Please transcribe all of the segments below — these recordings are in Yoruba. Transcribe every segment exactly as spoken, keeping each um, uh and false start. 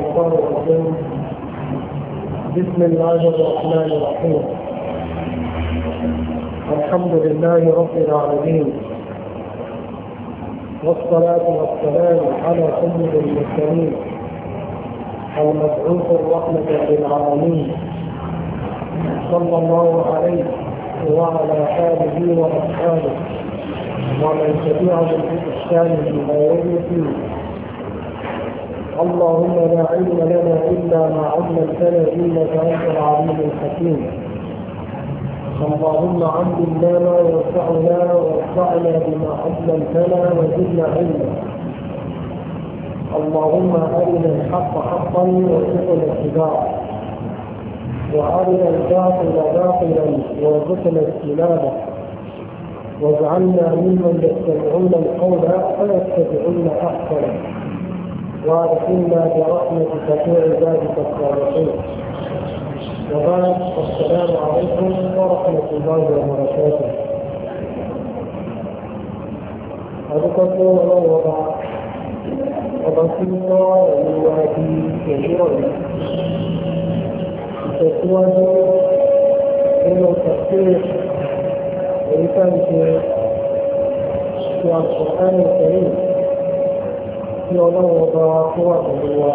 الشيطان الرجيم بسم الله الرحمن الرحيم الحمد لله رب العالمين والصلاة والسلام على سيد المرسلين المبعوث الرحمة للعالمين صلى الله عليه وعلى آله وأصحابه ومن تبعهم بإحسان إلى يوم الدين. اللهم لا علم لنا إلا ما علمتنا إنك أنت العليم الحكيم. اللهم علمنا ما ينفعنا وانفعنا بما علمتنا وزدنا علما. اللهم أرنا الحق حقا وارزقنا اتباعه وأرنا الباطل باطلا وارزقنا اجتنابه واجعلنا ممن يستمعون القول فيتبعون أحسنه وادخلنا برحمتك في عبادك الصالحين. وبعد السلام عليكم ورحمة الله وبركاته. أذكرت الله وضع وبسيط الوادي كثيرا تسود إلى التفسير ولتنشر في القرآن الكريم في الله وضع قوة الله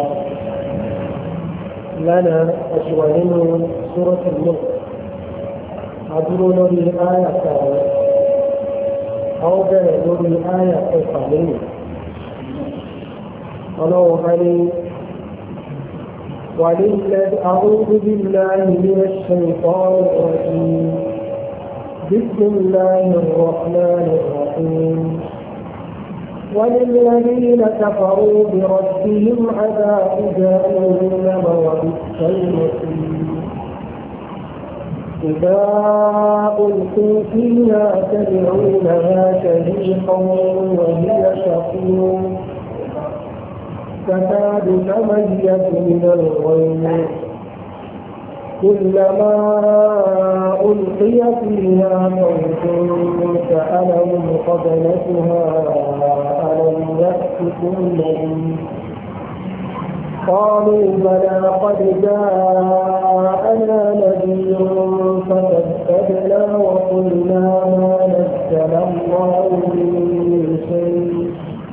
لنا أشوالين سورة الملك عدلوا لي آية كاملة أو بيعوا لي آية قصالين. الله عليه ولله أعوذ بالله من الشيطان الرجيم. بسم الله الرحمن الرحيم. وللذين كفروا بربهم عذاب جهنم وبئس المصير. إذا ألقوا فيها تدعون لها شهيقا وهي تقول تكاد تميز من الغيظ كلما ألقي فيها موج سألهم خزنتها ألم يأتكم نذير قالوا بلى قد جاءنا نذير فكذبنا وقلنا ما نزل الله من شيء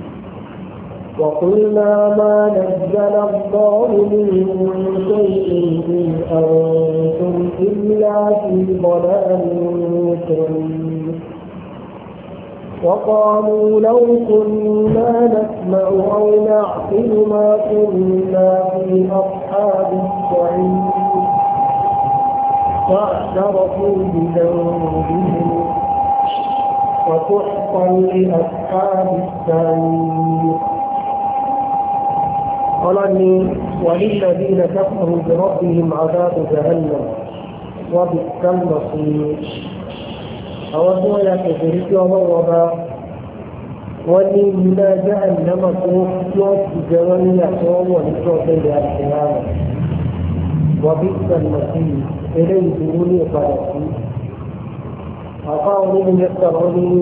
وقلنا ما نزل الله من شيء إن أنتم إلا في ضلال كبير. وقالوا لو كنا نسمع أو نعقل ما كنا في أصحاب السعير فاعترفوا بذنبهم وسحقا لأصحاب السعير. قال وللذين كفروا بربهم عذاب جهنم وبئس المصير. أودوا يا كفرت وضربا ولي إلى جهنم توفيت بجوال يحوم ونشوف إلى القيامة وبئس المصير إليه دوني قلبي. أقاموا من يسرني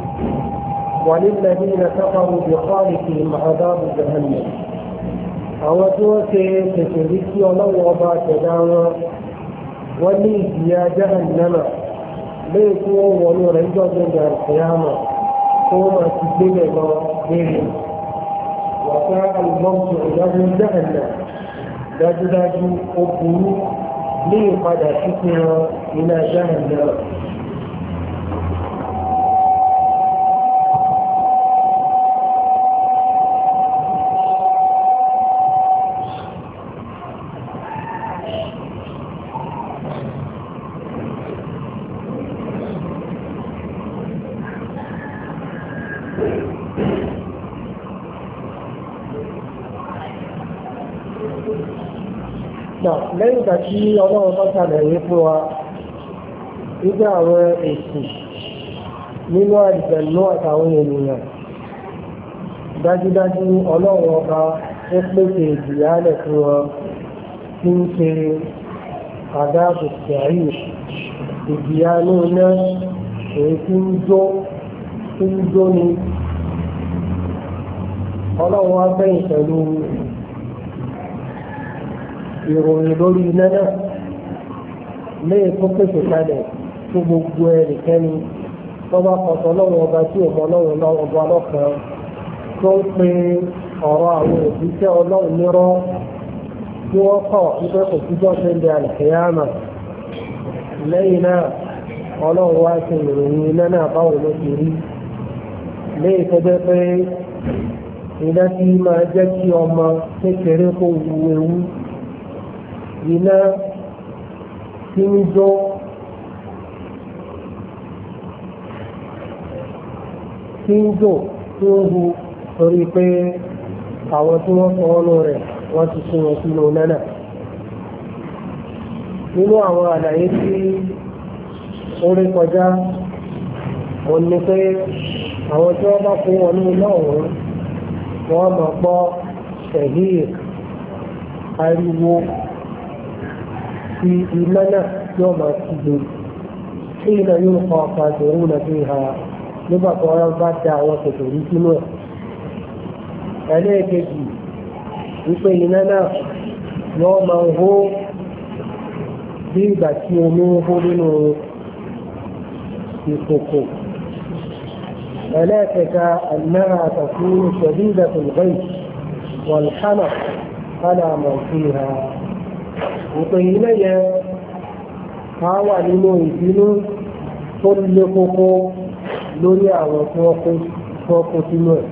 وللذين كفروا بخالقهم عذاب جهنم. àwọn tí wọ́n ṣe kèkèrè sí ọlọ́wọ́ ọba àtẹ̀dá wọn wọ́n ní ìjìyà jahannama lẹ́yìn tí wọ́n wọnú rẹ̀ ń jọ́gbọ́n ní àìsíyàmọ̀ tó wọ́n máa ti gbélé lọ léèrè wàtá àlùmọ́ọ̀tì ìyàwó jahannama dájúdájú ó burú ní ìpadà títí wọn iná jahannama. lẹ́yìn ìgbà tí ọlọ́run bá ṣàlàyé fún wa nígbà àwọn èsì nínú àìjẹ̀nú àtàwọn ènìyàn dájúdájú ọlọ́run ọba ó pèsè ìjìyàlẹ̀ fún wọn tí ń ṣe àdáàbò sẹ́rí ìjìyà náà èyí tí ń jó tí ń jó ni ọlọ́run wá bẹ́yìn pẹ̀lú ìròyìn lórí iná náà lẹ́yìn tó pèsè kalẹ̀ fún gbogbo ẹnikẹ́ni tó bá kọ̀tọ̀ lọ́wọ́ ọba tí ò mọ ọlọ́run ọba lọ́kàn tó ń pe ọ̀rọ̀ àwọn òṣìṣẹ́ ọlọ́run nírọ́ tí wọ́n kọ̀ wípé kò síjọ́ tó ń bẹ àlùkìyámà lẹ́yìn náà ọlọ́run wá ṣe ìròyìn iná náà báwo ló ti rí lẹ́yìn tó jẹ́ pé iná tí máa jẹ́ kí ọmọ kékeré kó wu ewu iná tí ń jó tí ń jò tí ń hu torí pé àwọn tí wọ́n sọ ọ́nù rẹ̀ wọ́n ti sún wọn sínú nánà. Nínú àwọn àlàyé tí ó rí kọjá wọ́n ní pé àwọn tí wọ́n bá fún wọn ní iná ọ̀hún wọ́n máa gbọ́ ṣẹ̀híì ariwo ti iná náà tí wọ́n máa kígbe tí iná yóò kọ́ ọ̀pá ìṣòro náà fi hàn nígbà tó wọ́n bá da àwọn kòtòrí sínú ẹ̀. ẹlẹ́ẹ̀kejì wípé iná náà wọ́n máa ń hó bí ìgbà tí omi ń hó nínú ìkòkò. ẹlẹ́ẹ̀kẹta أنها تكون شديدة الغيظ والحنق على من فيها. wípé iná yẹn ká wà nínú ìbínú tó lé kókó lórí àwọn tí wọ́n kó sínú ẹ̀.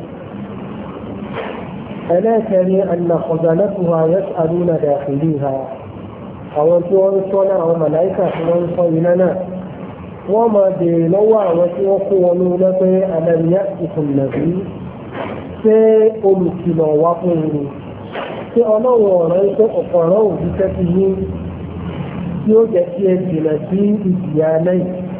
ẹlẹ́ẹ̀kẹrin أن خزنتها يسألون داخليها. àwọn tí wọ́n ń sọ náà àwọn màláìkà tí wọ́n ń sọ iná náà wọ́n máa béèrè lọ́wọ́ àwọn tí wọ́n kó wọn lórí pé alam ya'tikum nadhir ṣé olùkìlọ̀ wá fún un ṣé ọlọ́run ọ̀rọ̀ ń pé ọ̀pọ̀ ọ̀rọ̀ òjíṣẹ́ ti yí tí ó jẹ́ kí ẹ jìnà sí ìjìyà náà.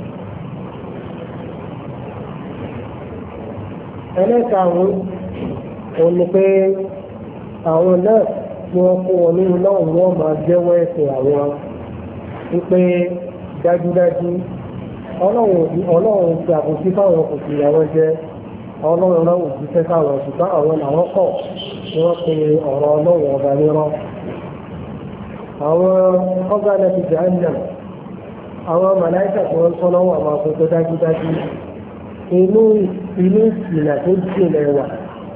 ẹlẹ́karùn-ún òun ni pé àwọn náà tí wọ́n kó wọn nínú náà wọ́n máa jẹ́wọ́ ẹ̀ṣẹ̀ àwọn wípé dájúdájú ọlọ́run ti àbòsí fáwọn kò sì yàwó jẹ́ ọlọ́run náà òjíṣẹ́ fáwọn ṣùgbọ́n àwọn làwọn kọ̀ tí wọ́n pe ọ̀rọ̀ ọlọ́run ọba nírọ́. àwọn ọgbà náà ti jẹ́ àná àwọn màláìkà tí wọ́n sọ lọ́wọ́ àwọn akókò dájúdájú inú inú ìsìnà tó jìnlẹ̀ wà.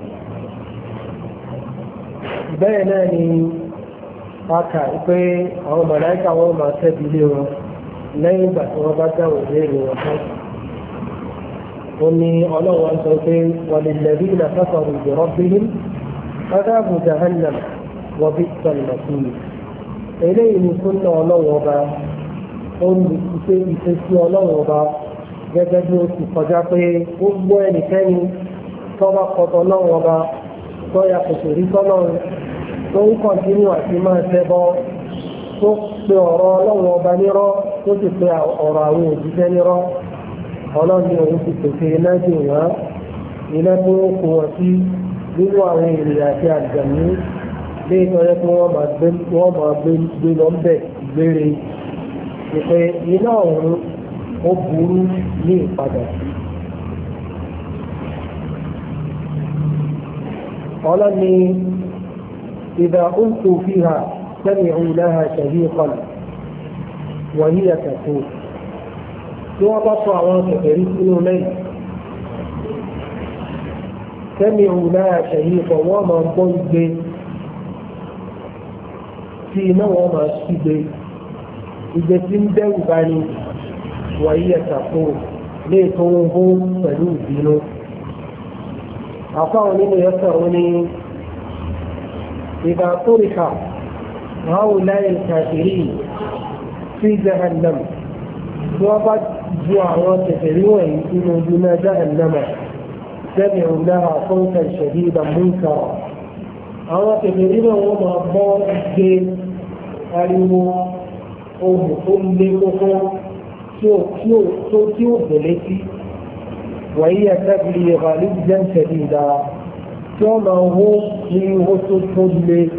bẹ́ẹ̀ náà ni a kà pé àwọn màláìkà wọn máa tẹ́bi lé wọn lẹ́yìn ìgbà tí wọ́n bá dáhùn léèrè wọn tán. ó ní ọlọ́run sọ pé walilladhina kafaru bi rabbihim adhabu jahannam wa bi'sal masir. eléyìí ni súnà ọlọ́run ọba ó ní ìṣe ìṣesí ọlọ́run ọba gẹ́gẹ́ bí ó ti kọjá pé gbogbo ẹnikẹ́ni tó bá kọtọ ọlọ́run ọba tó ya kòtò rí sọ́lọ́run tó ń kọ̀ntínú àti máa ṣẹbọ tó pe ọ̀rọ̀ ọlọ́run ọba nírọ́ tó sì pe ọ̀rọ̀ àwọn òjíṣẹ́ nírọ́ ọlọ́run ní òun ti pèsè iná sí wọn iná tó ń kó wọn sí nínú àwọn ènìyàn àti àjàmú lé ìtọ́jọ́ tí wọ́n máa gbé lọ bẹ̀ gbére ìpè iná ọ̀hún ó burú ní ìpadà sí. ọlọ́ni إذا ألقوا فيها سمعوا لها شهيقا وهي تفور. tí wọ́n bá sọ àwọn kẹfẹ́rí sínú lẹ́yìn سمعوا لها شهيقا wọ́n máa gbọ́ igbe tí iná wọ́n máa ṣígbe igbe tí ń dẹ́rù bá ní وهي تفور lè tó ń hó pẹ̀lú ìbínú. àfáwọn nínú yẹsẹ̀ wọn ni إذا طرح هؤلاء الكافرين في جهنم وقد جاءوا كثيرون في دون جهنم سمعوا لها صوتا شديدا منكرا أو كثيرين وما ضاء الدين قالوا أم أمكم شو شو بلتي وهي تبلي غالبا شديدا كما هو في وسط كل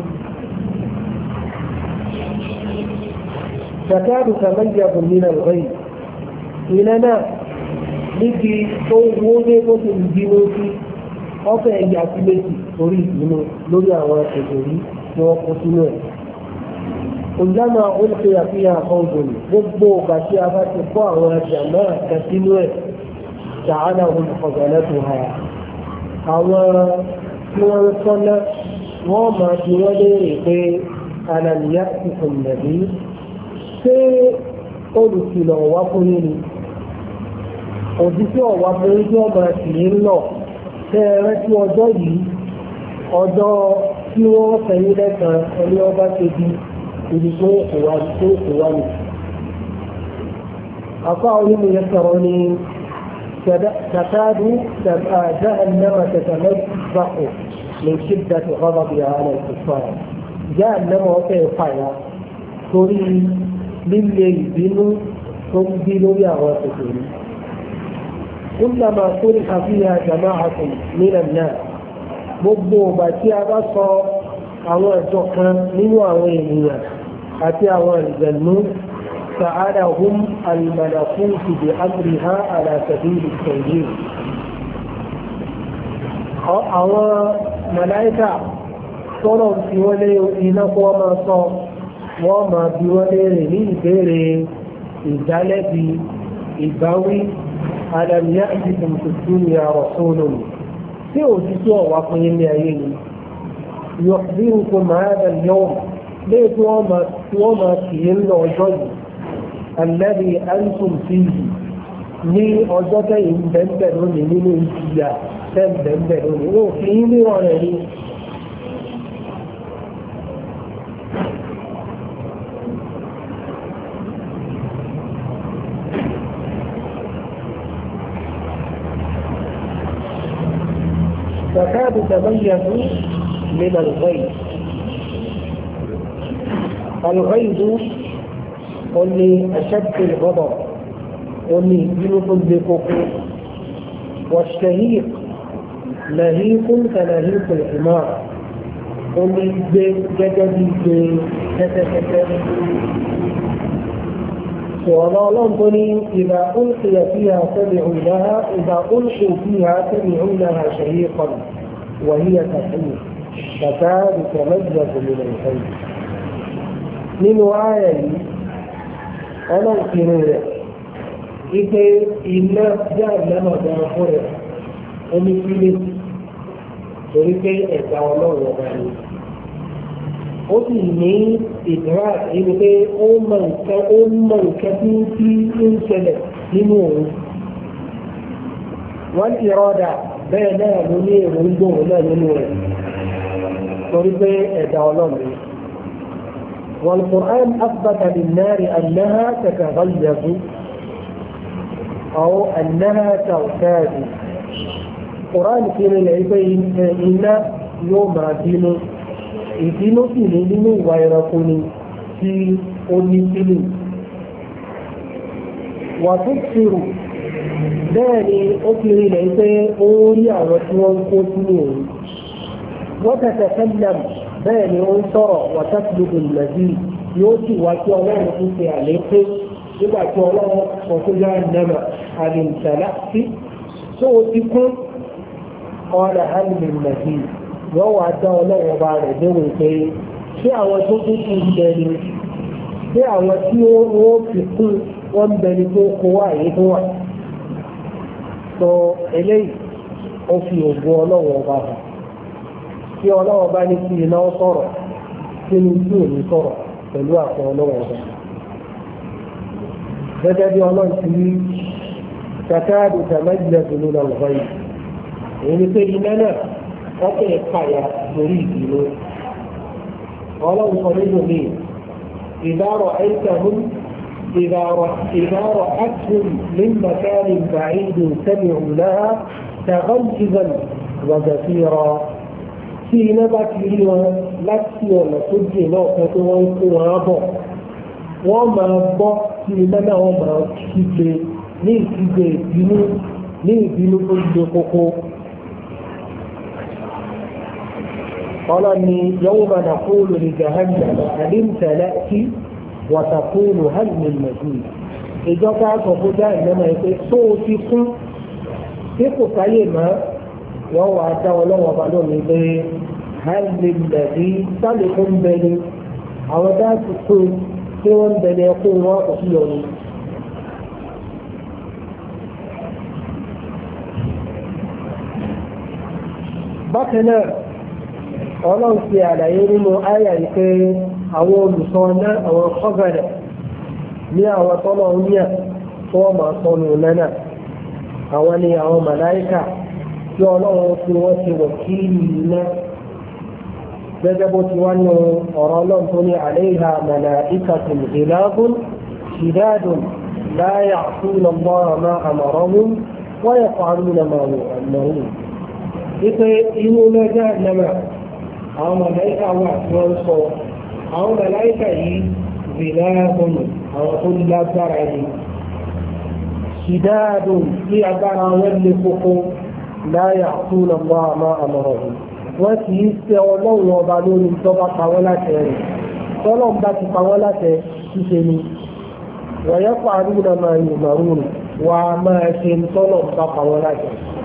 تكاد تميز من الغيب إننا níbi tó wó ní bó ti ń bínú sí ọ̀fẹ́ ẹ̀yà sí méjì lórí ìbínú lórí àwọn ẹ̀sẹ̀ rí tí wọ́n kó sínú ẹ̀. كلما ألقي فيها فوج gbogbo bàtí a bá ti kó àwọn jàmá kan sínú ẹ̀ sa'alahum khazanatuha àwọn tí wọ́n ń sọ́nà wọ́n máa fi wọ́n léèrè pé alam ya'tikum nadhir ṣé olùkìlọ̀ wá fún yín ni òjíṣẹ́ ọ̀wá fún yín tí wọ́n máa sì ń lọ tẹ́ ẹ rántí ọjọ́ yìí ọjọ́ tí wọ́n fẹ̀yìn lẹ́sàn ẹni ọba ṣe bí ibi tó kò wá tó kò wá ní. àfa onímọ̀ yẹn sọ̀rọ̀ ní تكاد جهنم تتمزق من شدة غضبها على الكفار جهنم وكيف فعلا تريد للي بنو تنزل يا واسطين كلما طرح فيها جماعة من الناس gbogbo ọba tí a bá sọ àwọn ẹ̀tọ́ kan nínú àwọn ènìyàn àti àwọn ìjẹ̀nú sa'adahum al-malakutu bi amriha ala sabil at-tawjih àwọn màláíkà tọ́rọ̀ tí wọ́n lé iná kó wọ́n máa sọ wọ́n máa bí wọ́n léèrè ní ìbéèrè ìdálẹ́bi ìbáwí alam ya'tikum fi dunya rasulun tí òjíṣẹ́ ọ̀wá fún yín ní ayé ni yukhbirukum hadha al-yawm lé tí wọ́n máa kì í lọ ọjọ́ yìí alladhi antum fihi ní ọjọ́ tẹ̀yìn bẹ́ẹ̀ lónìí nínú ìjìyà tẹ̀ bẹ́ẹ̀ lónìí ó fi yín ní ọ̀rẹ́ ni. تكاد تميز من الغيظ الغيظ قل لي أشد الغضب قل لي جنوب بكوك والشهيق لهيق كلهيق الحمار قل لي جددي كتكتر سؤال الله إذا ألقي فيها سمعوا لها إذا ألقوا فيها سمعوا لها شهيقا وهي تحيط تكاد تميز من الخير من آية أنا أكرر إذا إلا جاء لنا داخل ومن فيه torípé ẹ̀dá ọlọ́run ọba ni ó sì ní ìdúrà ẹni pé ó mọ nǹkan ó mọ nǹkan tí tí ń ṣẹlẹ̀ nínú òun wọ́n ti rọ́dà bẹ́ẹ̀ náà ló ní èrò ń gbòòrò náà nínú rẹ̀ torí pé ẹ̀dá ọlọ́run ni. والقرآن أثبت للنار أنها تتغيظ أو أنها تغتاز القرآن في العبين إن يوم دينه ìbínú sì ní nínú ìwà ẹranko ni tí ó ní sínú wà tó ṣèrò bẹ́ẹ̀ ni ó fi rí lẹ́ pé ó rí àwọn tí wọ́n ń kó sínú òun wọ́n tẹ̀tẹ̀ sẹ́lẹ̀m bẹ́ẹ̀ ni ó ń sọ̀rọ̀ wà tẹ́tìlógún lẹ́bí yóò sì wá tí ọlọ́run tó ṣe àlékún nígbà tí ọlọ́run sọ tó yá nẹ́mà àlìǹtàlá sí tó o ti kún ọ̀rẹ́ àlìmì lẹ́bí wọ́n wá dá ọlọ́run ọba rẹ̀ léwu pé ṣé àwọn tó kú kú ń bẹ ni ṣé àwọn tí wọ́n fi kún wọ́n ń bẹ ni tó kó wá èyí tó wà. sọ eléyìí ó fi ògùn ọlọ́run ọba hàn kí ọlọ́run ọba ní kí iná sọ̀rọ̀ kí ni tí ò ní sọ̀rọ̀ pẹ̀lú àpò ọlọ́run ọba. gẹ́gẹ́ bí ọlọ́run ti rí kàkáàdù tàmájìlẹ̀ tó ló lọ́wọ́ yìí èyí ni pé iná náà ọkọ̀ ìpayà lórí ìdúró ọlọ́run sọ nínú mi ìdárọ̀ àìsàhún ìdárọ̀ àtún من مكان بعيد سمعوا لها تغيظا وزفيرا tí iná bá ti rí wọn láti ọ̀nà tó jìn náà kan tó wọ́n ń kó wọn bọ̀ wọ́n máa gbọ́ tí iná náà wọ́n máa kígbe ní ìkígbe ìbínú ní ìbínú tó gbé kókó. قال يوم نقول لجهنم هل امتلأت وتقول هل من مزيد ìjọba àkọ́kọ́ dá ìlànà ẹgbẹ́ tó o ti kún tí kò sáyè mọ́ wọ́n wà á dá ọlọ́wọ́ ọba lónìí pé hal min mazid sálẹ̀kùn bẹ ni àwọn dáàbò fún tí wọ́n ń bẹ̀rẹ̀ fún wọn kò sí ọ̀nà. bákan náà ọlọ́run ti àlàyé nínú àyà yìí pé àwọn olùsọ náà àwọn kọ́bẹ̀rẹ̀ ní àwọn tọ́lọ̀ ń yà tó wọ́n máa sọnù lẹ́nà àwọn ni àwọn màláìkà tí ọlọ́run fi wọ́n ti wọ̀ kí iná gẹ́gẹ́ bó ti wá ní ọ̀rọ̀ ọlọ́run tó ní àléhà màláìkàtun ìlàgùn ṣìdádùn la ya'suna Allaha ma amarahum wa yaf'aluna ma yu'marun. wípé inú lẹ́jà nàmà àwọn màláìkà wà tí wọ́n sọ àwọn màláìkà yìí ìlàgùn àwọn tó lágbára ni ṣìdádùn tí agbára wọn lè kókó la ya'suna Allaha ma amarahum wọ́n kì í ṣe ọlọ́run ọba lórí tó bá pa wọ́n láti rẹ̀ tọ́lọ́n bá ti pa wọ́n láti ṣíṣe ni wọ̀nyẹ́ pàrọ̀ náà máa yìí màrún wà á máa ṣe tọ́lọ́n bá pa wọ́n láti.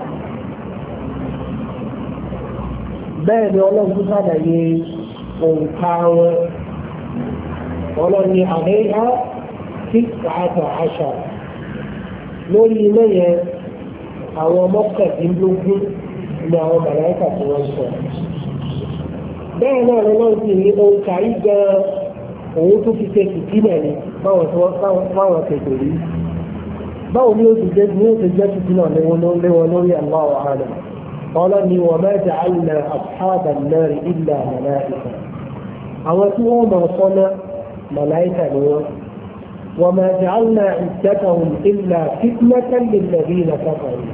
bẹ́ẹ̀ ni ọlọ́run tó ṣàlàyé òǹkà wọn ọlọ́run ní àléhà tí àtà àṣà lórí ilé yẹn àwọn mọ́kàndínlógún ní àwọn màláìkà tí wọ́n sọ. bẹ́ẹ̀ náà lọ́wọ́ sí ní ohun kàrí gan-an òun tó fi ṣe fìtínà ni báwọn tí wọ́n tètè rí. báwo ni ó ti jẹ́ ní ó ti jẹ́ fìtínà léwọn lórí Allahu a'lam. ọlọ́ni wa ma ja'alna ashaban nari illa màláìkà. àwọn tí wọ́n mọ̀ sọ́nà màláìkà ni wọ́n. wa ma ja'alna iddatahum illa fitnatan lilladhina kafaru.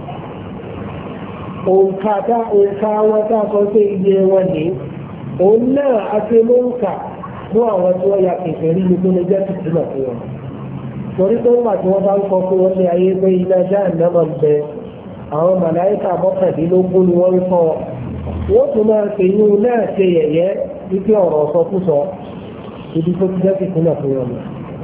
òǹkà tá òǹkà wọn tá a sọ pé iye wọn ní òun náà a ṣe ló ń kà fún àwọn tí wọ́n ya kẹfẹ́ rí ní tó lè jẹ́ tuntun fún wọn. torí pé wọ́n àti wọ́n bá ń kọ́ pé wọ́n ní ayé pé iná Jahannama ń bẹ àwọn màláìkà mọ́kàndínlógún ni wọ́n ń sọ wọ́n tún máa ṣe inú náà ṣe yẹ̀yẹ́ wípé ọ̀rọ̀ sọkúsọ ibi tó ti jẹ́ tuntun fún wọn.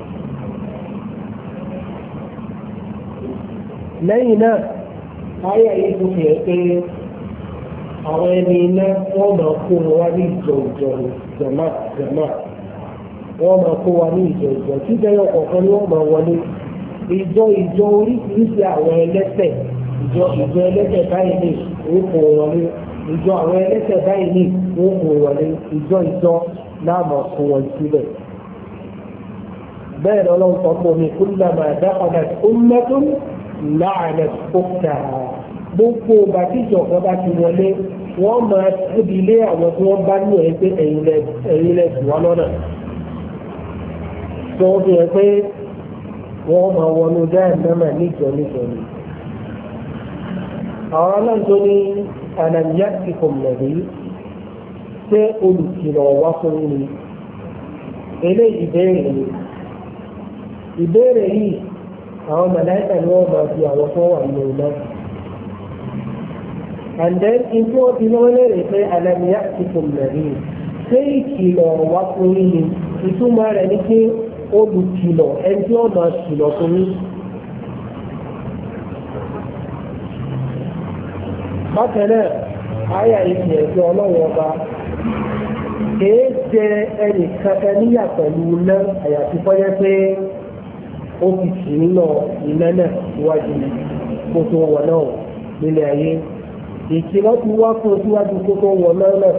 lẹ́yìn náà ayé yìí tó fi ẹ̀ pé àwọn ẹni iná wọ́n máa kó wọn wá ní ìjọ ìjọ jàmá jàmá wọ́n máa kó wa ní ìjọ ìjọ tí bẹ́ẹ̀ ọ̀kọ̀ọ̀kan ni wọ́n máa wọlé ìjọ ìjọ oríṣiríṣi àwọn ẹlẹ́ṣẹ̀ ìjọ ìjọ ẹlẹ́ṣẹ̀ báyìí ní wọ́n kó wọlé ìjọ àwọn ẹlẹ́ṣẹ̀ báyìí ní wọ́n kó wọlé ìjọ ìjọ náà máa kó wọn sílẹ̀. bẹ́ẹ̀ lọ́lọ́ sọ pé omi kullama dakhalat ummatun la'anat ukhtaha gbogbo bàtí ìjọba bá ti wọlé wọ́n máa tóbi ilé àwọn tí wọ́n bá ní ẹ̀ pé ẹ̀yin lẹ jù wá lọ́nà. tó fi hàn pé wọ́n máa wọnú Jahannama níjọ níjọ ni. àwọn náà tó ní alam ya'tikum nadhir ṣé olùkìlọ̀ wá fún mi. eléyìí ìbéèrè ni ìbéèrè yìí àwọn màláìkà ni wọ́n máa fi àwọn tó wà nínú náà. and then ìjọ ti lọ́wọ́ lérè pé alam ya'tikum nadhir ṣé ìkìlọ̀ wá fún yín ni ìtumọ̀ rẹ̀ ní pé olùkìlọ̀ ẹni tí wọ́n máa kìlọ̀ fún yín. bákan náà àyà ìfì ẹ̀jọ́ ọlọ́run ọba kìí jẹ ẹnì kankan níyà pẹ̀lú iná àyàfi kọ́jẹ́ pé ó fi sì nínú iná náà síwájú kó tó wọ̀ náà nílé ayé ìkìlọ̀ ti wá fún síwájú kó tó wọ̀ náà náà.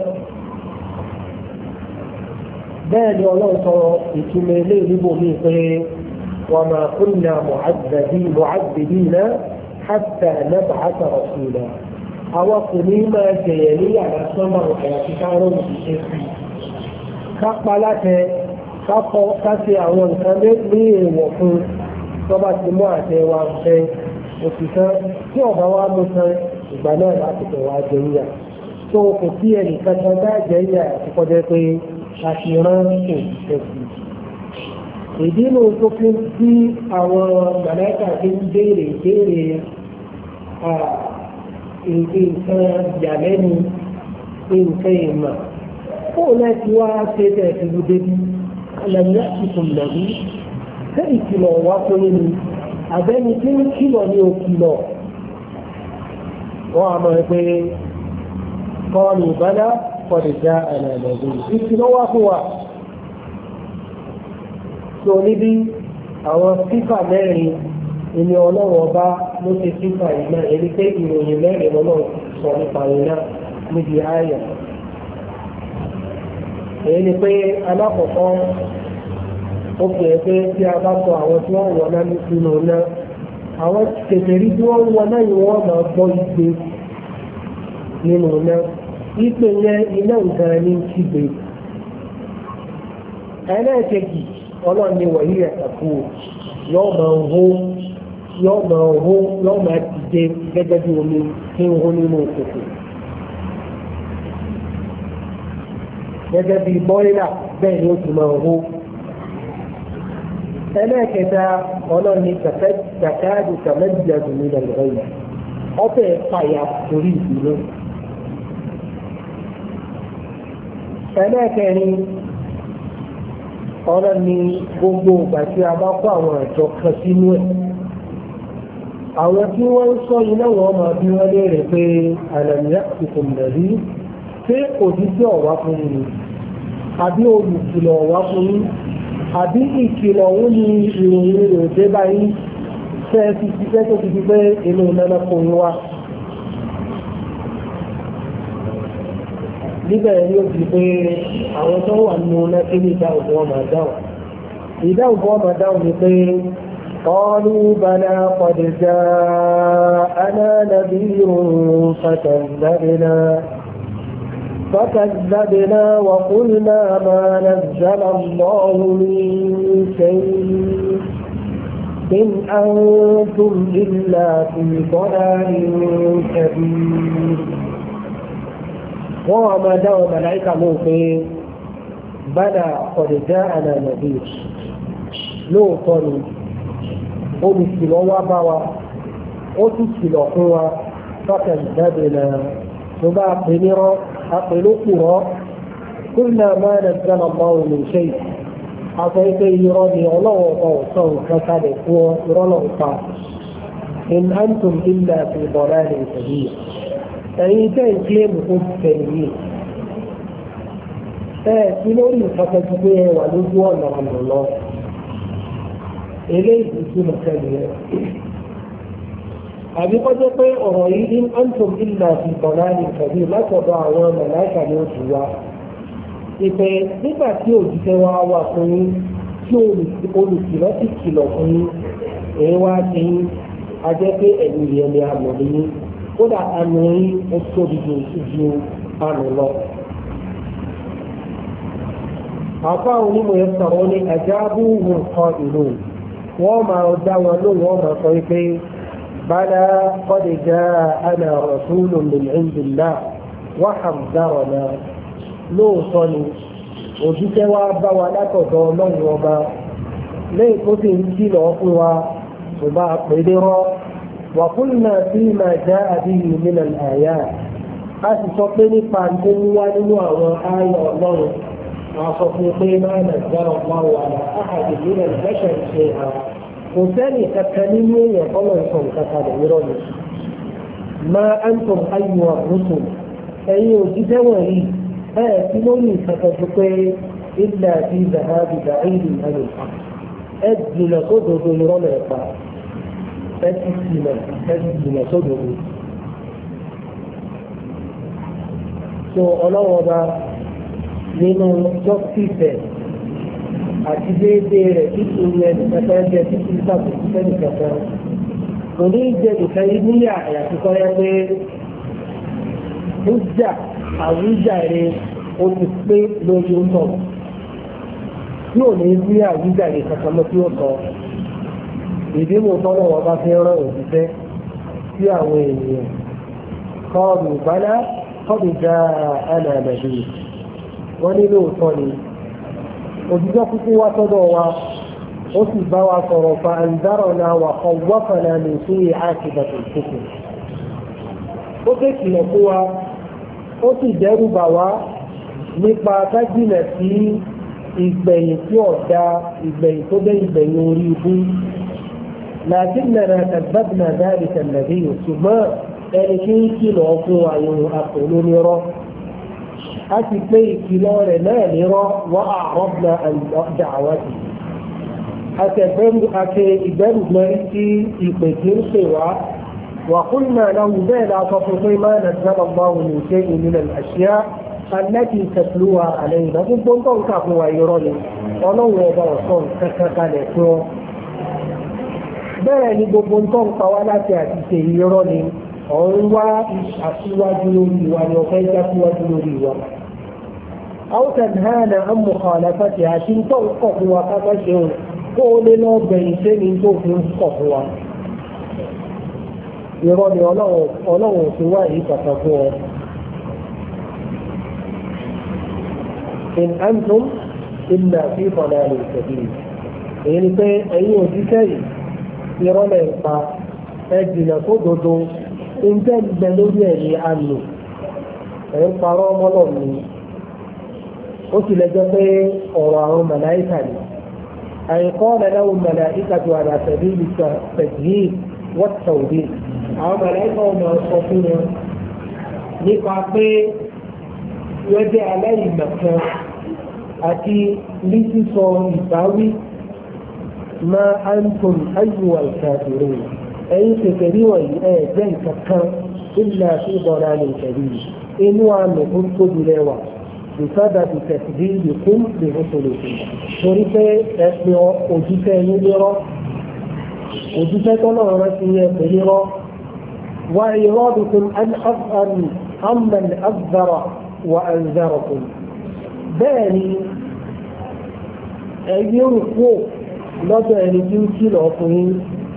bẹ́ẹ̀ ni ọlọ́run sọ ìtumọ̀ ilé ìdìbò mi pé wa ma kunna mu'azzibina hatta nab'atha rasula. àwọn kò ní máa jẹ̀yẹ̀ ní yàrá sọ́mà àyàfi káàrọ̀ òṣìṣẹ́ sí. ká pa láṣẹ ká ṣe àwọn nǹkan ní èèwọ̀ fún tó bá ti mú àṣẹ wa fẹ́ òṣìṣẹ́ tí ọ̀bá wa mú tán ìgbà náà láti tẹ̀ wá jẹ yíyà. tó kò sí ẹnì kankan bá jẹ yíyà àti kọjá pé àṣìrán kò tẹ̀sí. ìdí inú tó fi ń sí àwọn màláìkà fi ń béèrè béèrè nǹkan ìyàlẹ́nu nǹkan ìmọ̀ fóò láti wá ṣe tẹ̀sí débi alẹ́mìí àtìkùn lẹ́bí ṣé ìkìlọ̀ wá fún mi àbẹ́ni tí ń kìlọ̀ ní òkìlọ̀ wọ́n á mọ̀ pé kọ́ọ̀lù bálá قد جاءنا نذير ìkìlọ̀ wá fún wa tó níbi àwọn fífà mẹ́rin ìní ọlọ́wọ́ bá ló ṣe fífà ìgbà èyí pé ìròyìn mẹ́rin lọ́nà sọ nípa ìná níbi àyà. èyí ni pé alákọ̀ọ́kọ́ ó fi ẹ̀ pé tí a bá sọ àwọn tí wọ́n wọ̀ náà nínú náà àwọn kèfèrí tí wọ́n wọ̀ náà ni wọ́n máa gbọ́ igbe nínú náà ìpè yẹn iná nǹkan ní kígbe. ẹlẹ́ẹ̀kejì ọlọ́ọ̀ni wọ̀nyí ẹ̀kú yóò máa hó yóò máa hó yóò máa dìde gẹ́gẹ́ bí omi tí ń hó nínú òkùnkùn. gẹ́gẹ́ bí bọ́ílà bẹ́ẹ̀ ni ó ti máa hó. ẹlẹ́ẹ̀kẹta ọlọ́ọ̀ni kàkáàdù kàmẹ́jìdàdù ní nàìjíríà ọ̀fẹ́ fàyà torí ìdúró. ẹlẹ́ẹ̀kẹrin ọ̀rọ̀ ni gbogbo ìgbà tí a bá kó àwọn àjọ kan sínú ẹ̀ àwọn tí wọ́n ń sọ iná wọn máa bí wọ́n léèrè pé àlàmìyá kò mẹ̀rí pé òjíṣẹ́ ọ̀wá fún mi àbí olùkìlọ̀ ọ̀wá fún mi àbí ìkìlọ̀ òun ni ìròyìn rẹ̀ dé báyìí fẹ́ fi ṣiṣẹ́ tó ti fi pé inú nánà fún wa. níbẹ̀ ni ó fi pé àwọn tó wà nínú náà kí ní ìdáhùn wọn máa dáhùn. ìdáhùn wọn máa dáhùn ni pé قالوا بلى قد جاءنا نذير فكذبنا فكذبنا وقلنا ما نزل الله من شيء إن أنتم إلا في ضلال كبير. وما دعوا ملائكة موقين بلى قد جاءنا نذير لوطا olùkìlọ̀ wá bá wa ó tún kìlọ̀ fún wa fákàn jáde náà tó bá pè nírọ́ apèlókù rọ́ kúrìnà máa nà gbọ́nà bá òun lè ṣe àfẹ́ pé irọ́ ni ọlọ́wọ́ ọ̀pá ọ̀sán nǹkan kalẹ̀ fún ọ irọ́ náà pa in antum illa fi bọ̀dá ní ìtẹ̀lé ẹ̀yin tẹ́ ń kílẹ̀mù tó tẹ̀lé yìí ẹ̀ sí lórí ìfọ́sẹ́jú pé ẹ wà lójú ọ̀nà ọ̀nà lọ eléyìí tí mo tẹ̀lé rẹ̀. àbí kọjá pé ọ̀rọ̀ yìí ní antum illa fi bọ̀láàlì tàbí látọ̀dọ̀ àwọn màláìkà ni ó ti wá. ìpè nígbà tí òjíṣẹ́ wa wà fún yín tí olùkìlọ̀ sì kìlọ̀ fún yín èyí wá sí yín a jẹ́ pé ẹ̀yìn yẹn ni a mọ̀ ní kódà àmì yín ó tóbi ju ju àmì lọ. àfa onímọ̀ yẹn sọ̀rọ̀ ní àjábù nǹkan ìlú wọ́n máa dá wọn lóhùn wọ́n máa sọ pé bala qad ja'ana rasulun min indillah wa haddarana lóòótọ́ ni òjíṣẹ́ wa bá wa látọ̀dọ̀ ọlọ́run ọba lẹ́yìn tó sì ń kìlọ̀ fún wa kò bá pè é rọ́ wa qulna fima ja'a bihi min al-ayat a sì sọ pé nípa tó ń wá nínú àwọn ayọ̀ ọlọ́run àsọ̀fún pé máa nà jára ọ̀páwọ̀ àlà áhàdì nínú ìfẹ́ṣẹ̀ ṣe àwọn kò sẹ́ni kankan nínú èèyàn kọ́lọ̀ nǹkan kankan lè rọ̀ ní. máa ń tọ́ ayọ̀ àrùsù ẹ̀yin òjíṣẹ́ wọ̀nyí ẹ̀ tí ló ní ìkankan tó pé ilẹ̀ àti ìdàgbàdì dàílì ẹ̀rọ ẹ̀ jìnà tó dodo irọ́ lẹ̀ pa ẹ̀ ti jìnà ẹ̀ ti jìnà tó dodo. so ọlọ́wọ́ bá nínú jọ́sífẹ̀ àti déédéé rẹ̀ títí rẹ̀ nìkàtà jẹ́ títí sàkóso sẹ́ni kàtà. kò ní jẹ́ ìfẹ́ níyà àyàfi kọ́ yẹ pé ó jà àwùjáre ó ti pé lórí ọ̀tọ̀ tí ò ní bí àwùjáre kankan mọ́ tí ó sọ. ìdí mo tọ́lọ̀ wọn bá fi rán òṣìṣẹ́ sí àwọn ènìyàn kọ́ọ̀lù bálá kọ́ọ̀lù já ànàmẹ́bí wọ́n ní lóòótọ́ ni òjíṣẹ́ kúkú wá sọ́dọ̀ wa ó sì bá wa sọ̀rọ̀ fa àǹdárọ̀nà wà kọ̀ wọ́pàá ní sí àkìbàtì ìkókò. ó ké kìlọ̀ fún wa ó sì dẹ́rù bà wá nípa kájìnà sí ìgbẹ̀yìn tí ọ̀dà ìgbẹ̀yìn tó dé ìgbẹ̀yìn orí ibú. لكننا كذبنا ذلك النبي ثم ẹni tí ń kìlọ̀ fún àwọn àpòlónírọ́ a ti pé ìkìlọ̀ rẹ̀ náà nírọ́ wọ́n àrọ́bìnà àdàwátì àti ìgbẹ́rù mẹ́rin tí ìpè tí ń pè wá وقلنا له بلا تفضي ما نزل الله من شيء من الأشياء التي تتلوها علينا gbogbo tó ń kà fún wa irọ́ ni ọlọ́run ọba ọ̀sán kankan kalẹ̀ fún ọ bẹ́ẹ̀ ni gbogbo tó ń pa wá láti àti ṣe irọ́ ni ọ̀run wá aṣíwájú lórí wa ni ọ̀fẹ́ já síwájú lórí wa أو تنهانا عن مخالفتها àti tó ń kọ̀ fún wa kápá ṣeun kó o lè lọ bẹ̀yìn sẹ́ni tó fi ń kọ̀ fún wa irọ́ ni ọlọ́run òfin wá yìí kàkà fún ọ. in antum illa fi dalalin kabir èyí ni pé ẹ̀yin òjíṣẹ́ yìí irọ́ lẹ̀ ń pa ẹ jìnà tó dodo ń jẹ́ gbẹ lórí ẹ̀yìn àlò ẹ̀ ń parọ́ ọmọlọ́ mi ó sì lẹ́jọ́ pé ọ̀rọ̀ àwọn màláìkà ni àìkọ́ lẹ́lẹ́wọ̀n màláìkà tó àdà tẹ̀lé ìtàkìyí wọ́n tàwé àwọn màláìkà ọmọ sọ fún wọn nípa pé wọ́n jẹ́ aláìmọ̀kan àti ní sísọ ìbáwí ma antum ayyuhal kafirun ẹ̀yin kékeré wọ̀nyí ẹ̀ jẹ́ nǹkan kan illa fi dalalin kabir inú àmì tó tóbi lẹ́wà بسبب تكذيبكم برسلكم torí pé ẹ̀pẹ̀ òjíṣẹ́ yín lérọ́ òjíṣẹ́ tọ́lọ́ rẹ̀ sí ẹ̀pẹ̀ lérọ́ wà ìrọ́dùkún amman agbára wà ẹ̀zárakùn bẹ́ẹ̀ ni ẹ̀yí rùkú lọ́dọ̀ ẹni tí ó kìlọ̀ ọkùnrin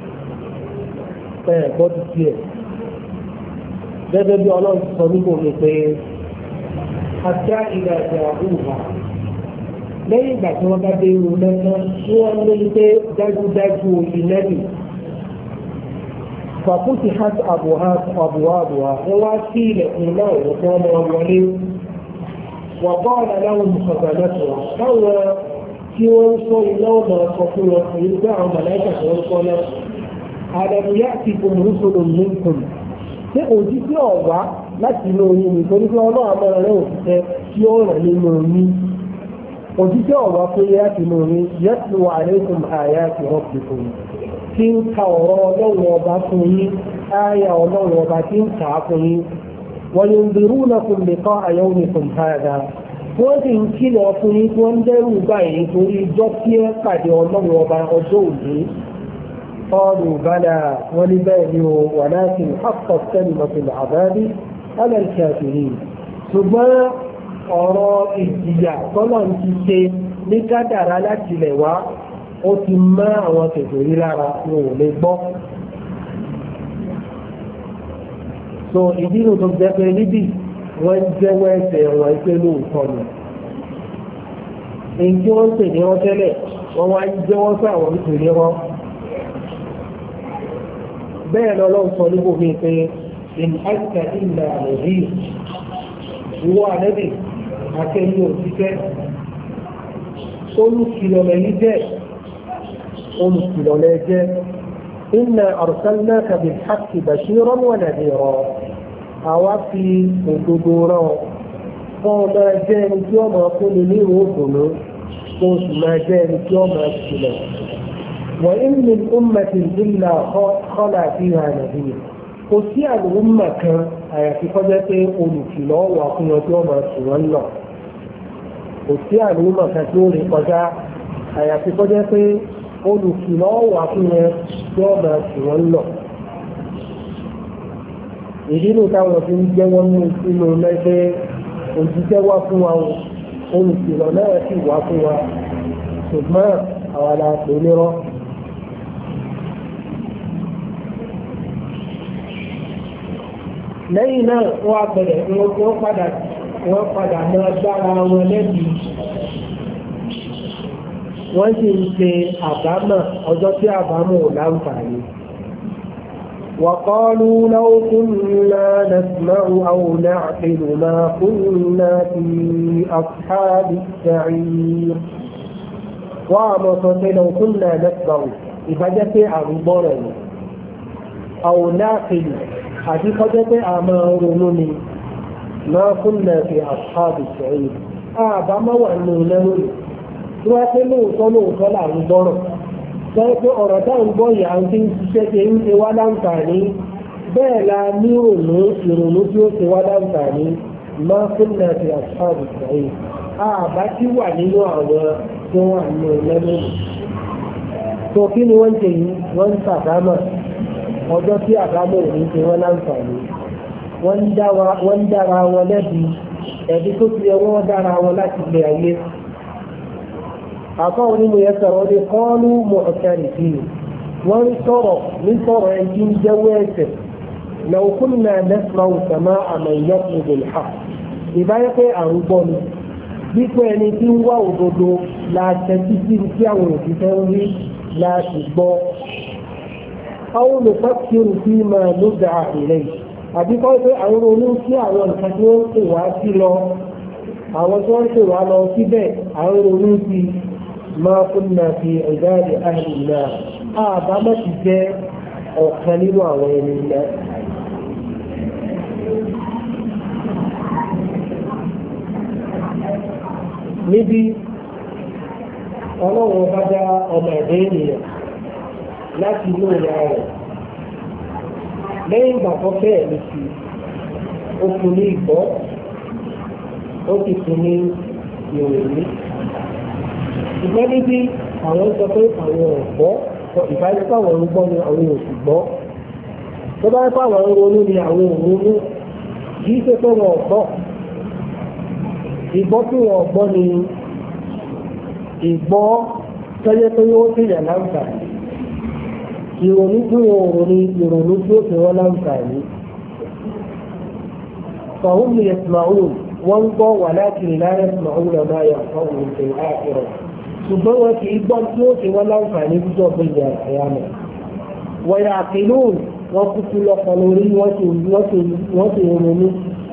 ẹ̀ gbọ́dù sí ẹ̀ gẹ́gẹ́ bí ọlọ́run sọ nígbò mi pé حتى إذا جاءوها lẹ́yìn ìgbà tí wọ́n bá dé irú lẹ́sán tí wọ́n lórí pé dájúdájú ìlẹ́bì fàkútì hát àbúhá àbúhá àbúhá wọ́n wá sí ilẹ̀kùn náà wọ́n tó ọmọ wọlé wọ́n bá ọ̀nà láwọn mùsọ̀gbà lẹ́tọ̀ káwọn tí wọ́n ń sọ iná ọ̀nà ọkọ̀ fún wọn èyí gbé àwọn màláìkà tí wọ́n ń sọ náà àdàbíyá ti kò mú sódò nìkan ṣé òjì sí ọ̀wá láti inú oyin nítorí pé ọlọ́run àmọ́ rẹ̀ òṣìṣẹ́ tí ó rẹ̀ nínú oyin òṣìṣẹ́ ọ̀rọ̀ pé láti inú oyin yẹ́tù alaykum ayati rabbikum tí ń ka ọ̀rọ̀ ọlọ́run ọba fún yín ááyà ọlọ́run ọba tí ń kà á fún yín wa yunzirunakum liqa'a yawmikum hadha wọ́n sì ń kìlọ̀ fún yín tí wọ́n ń dẹ́rù báyìí torí ijọ́ tí ẹ pàdé ọlọ́run ọba ọjọ́ òní قالوا بلى ولبالي ولكن حقت كلمة العذاب على الكافرين ṣùgbọ́n ọ̀rọ̀ ìjìyà tọ́lọ̀ ti ṣe ní kádàrá láti lẹ̀ wá ó ti mọ́ àwọn kèfèrí lára wọn ò lè gbọ́. so ìdínú tó jẹ́ pé níbi wọ́n ń jẹ́wọ́ ẹ̀ṣẹ̀ wọn pé lóòótọ́ ni. èyí tí wọ́n ń pè ní wọn tẹ́lẹ̀ wọ́n wá ń jẹ́wọ́ sí àwọn nítorí wọn. bẹ́ẹ̀ lọ́lọ́ sọ níbo mi pé in anta illa nadhir ìwọ ànẹ́bì akẹ́lú òṣìṣẹ́ olùkìlọ̀ lẹ́yìn jẹ́ olùkìlọ̀ lẹ́ jẹ́ inna arsalnaka bil haqqi bashiran wa nadhira àwa fi òdodo rán fún ọmọ ẹjẹ́ ẹni tí ó máa fún ni ní ìrò òdòdó kó o sì máa jẹ́ ẹni tí ó máa kìlọ̀ wa in min ummatin illa khala fiha nadhir kò sí àlùmọ̀ kan àyàfi kọjá pé olùkìlọ̀ wà fún wọn tí wọ́n máa sùn wọ́n lọ kò sí àlùmọ̀ kan tí ó rí kọjá àyàfi kọjá pé olùkìlọ̀ wà fún wọn tí wọ́n máa sùn wọ́n lọ. ìdínú táwọn fi ń jẹ́ wọ́n nínú lẹ́gbẹ́ òjíṣẹ́ wá fún wa olùkìlọ̀ náà sì wá fún wa ṣùgbọ́n àwọn aláàpẹ̀ nírọ́. lẹ́yìn náà wọ́n bẹ̀rẹ̀ wọ́n padà wọ́n padà máa gbára wọn lẹ́bi wọ́n sì ń ṣe àbámọ̀ ọjọ́ tí àbámọ̀ ò láǹfààní. وقالوا لو كنا نسمع أو نعقل ما كنا في أصحاب السعير وعمصت لو كنا نسمع إذا جاء عبارة أو نعقل àti kọjá pé a máa ronú ni máa kunna fi ashabi sa'id àbá máa wà nínú lẹ́rù tí wọ́n pé lóòótọ́ lóòótọ́ láàrin gbọ́rọ̀ sọ pé ọ̀rọ̀ táwọn gbọ́ yìí à ń fi ń ṣiṣẹ́ ṣe ń ṣe wá láǹfààní bẹ́ẹ̀ la ní ìrònú ìrònú tí ó ṣe wá láǹfààní máa fún náà ti àṣàbù sẹ́yìn àbá tí wà nínú àwọn tí wọ́n wà nínú lẹ́nu. tó kí ni wọ́n ń ṣe yìí wọ́n ń sàdámà ọjọ́ tí àdámọ̀ ò ní ṣe wọ́n láǹfààní wọ́n ń dára wọn lẹ́bi ẹ̀bí tó ti yẹ wọ́n dára wọn láti gbé ayé. àkọ́ onímọ̀ yẹn sọ̀rọ̀ ní kọ́ọ́lù mọ̀ọ́kẹ́rì sí i wọ́n ń sọ̀rọ̀ ní sọ̀rọ̀ ẹni ń jẹ́wọ́ ẹ̀sẹ̀ لو كنا نسمع سماع من يطلب الحق ìbáyé pé à ń gbọ́ ni wípé ẹni tí ń wá òdodo la tẹ́tí sí tí àwọn òṣìṣẹ́ ń rí láti gbọ́. àwọn olùfẹ́kìrù sí máa ló dà ìrẹ́ àbí kọ́ pé àwọn olú sí àwọn nǹkan tí wọ́n ń pè wá sí lọ àwọn tí wọ́n ń pè wá lọ síbẹ̀ àwọn olú sí máa kún náà fi ìdáàdì àìlè náà àbámọ́ ti jẹ́ ọ̀kan nínú àwọn ẹni náà. níbi ọlọ́run bá dá ọmọ ẹ̀dẹ́ ènìyàn láti inú ìyá rẹ̀ lẹ́yìn ìgbà tó fẹ́ ẹ̀mí sí ó fún ní ìgbọ́ ó sì fún ní ìròyìn. ṣùgbọ́n níbi àwọn sọ pé àwọn ọ̀gbọ́ ìbáyọ̀pọ̀ àwọn ń gbọ́ ni àwọn òsì gbọ́ tó bá yẹ pé àwọn ń ronú ni àwọn ò ronú kì í ṣe pé wọn ò gbọ́. ìgbọ́ tí wọ́n gbọ́ ni ìgbọ́ tẹ́lẹ̀ tó yóò tẹ̀yà láǹfààní ìrònú tí wọ́n rò ní ìrònú tí ó fi wọ́n láǹfààní. فهم يسمعون وانظر ولكن لا يسمعون ما ينفعهم في الآخرة ṣùgbọ́n wọn kì í gbọ́ tí ó fi wọ́n láǹfààní jíjọ́ bí ìyá àyàmọ̀ wọ́n yà àkìlún wọn kúkú lọ́pọ̀ lórí wọ́n sì ronú.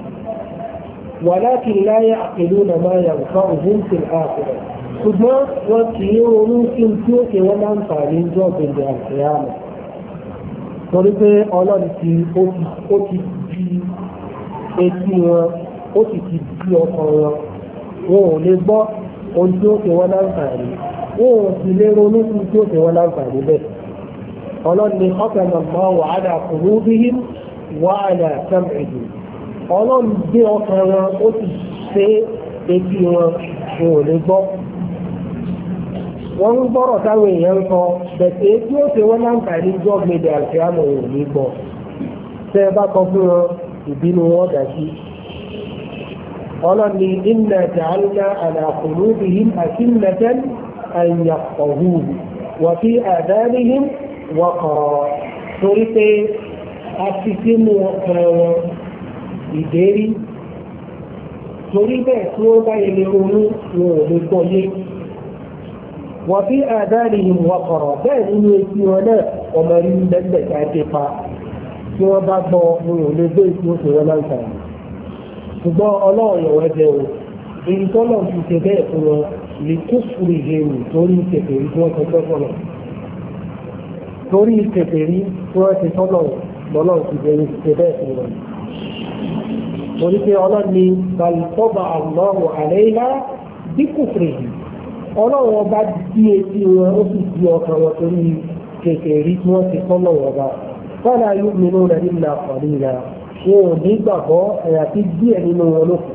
ولكن لا يعقلون ما ينفعهم في الآخرة ṣùgbọ́n wọn kì í ronú sí tí ó ṣe wọ́n láǹfààní jọ gbèndé àṣeyàmọ̀ torí pé ọlọ́run ti ó ti di etí wọn ó sì ti di ọkàn wọn wọn ò lè gbọ́ ohun tí ó ṣe wọ́n láǹfààní wọn ò sì lè ronú sí tí ó ṣe wọ́n láǹfààní bẹ́ẹ̀. ọlọ́run ni ọkàn náà wàhálà kùnú bíi wàhálà sẹ́mìlì ọlọ́run gbé ọkàn wọn ó sì ṣe etí wọn wọn ò lè gbọ́. wọ́n ń gbọ́rọ̀ táwọn èèyàn ń sọ bẹ̀tẹ̀ tí ó ṣe wọ́n láǹfààní jọ́ gbèdé àti àmọ̀ ò ní gbọ́. tẹ́ ẹ bá kọ fún wọn ìbínú wọn dà sí. ọlọ́run ní inna ja'alna ala qulubihim akinnatan an yafqahuhu wa fi adhanihim waqra torí pé a ti sínú ọkàn wọn ìdérí torí bẹ́ẹ̀ tí ó bá yẹ lè ronú wọn ò lè gbọ́ yé wọ́n fi àdáni ìwọ̀n kọ̀rọ̀ bẹ́ẹ̀ nínú etí wọn náà ọmọ rí lẹ́gbẹ̀ẹ́ jáde pa tí wọ́n bá gbọ́ wọn ò lè gbé ìtú oṣù wọn láǹfààní ṣùgbọ́n ọlọ́run yọ̀wọ́ jẹ́ o èyí tọ́lọ̀ ti ṣe bẹ́ẹ̀ fún wọn lè kó fúru ìhèrù torí kèfèrí tí wọ́n tọ́jọ́ sọ̀rọ̀ torí kèfèrí tí wọ́n ti tọ́lọ̀ lọ́lọ́ ti ṣe bẹ́ẹ̀ fún wọn. torí pé ọlọ́ni balùtọ́bà àlọ́rù àlẹ́yìnlá bí kò fèrè ọlọ́run ọba dí etí wọn ó sì di ọkàn wọn torí kékeré tí wọ́n ti kọ́ lọ́wọ́ ọba fọ́nà yóò mìíràn rẹ̀ nínú àkọ́rí ìlà wọn ò ní gbàgbọ́ àyàfi díẹ̀ nínú wọn lókun.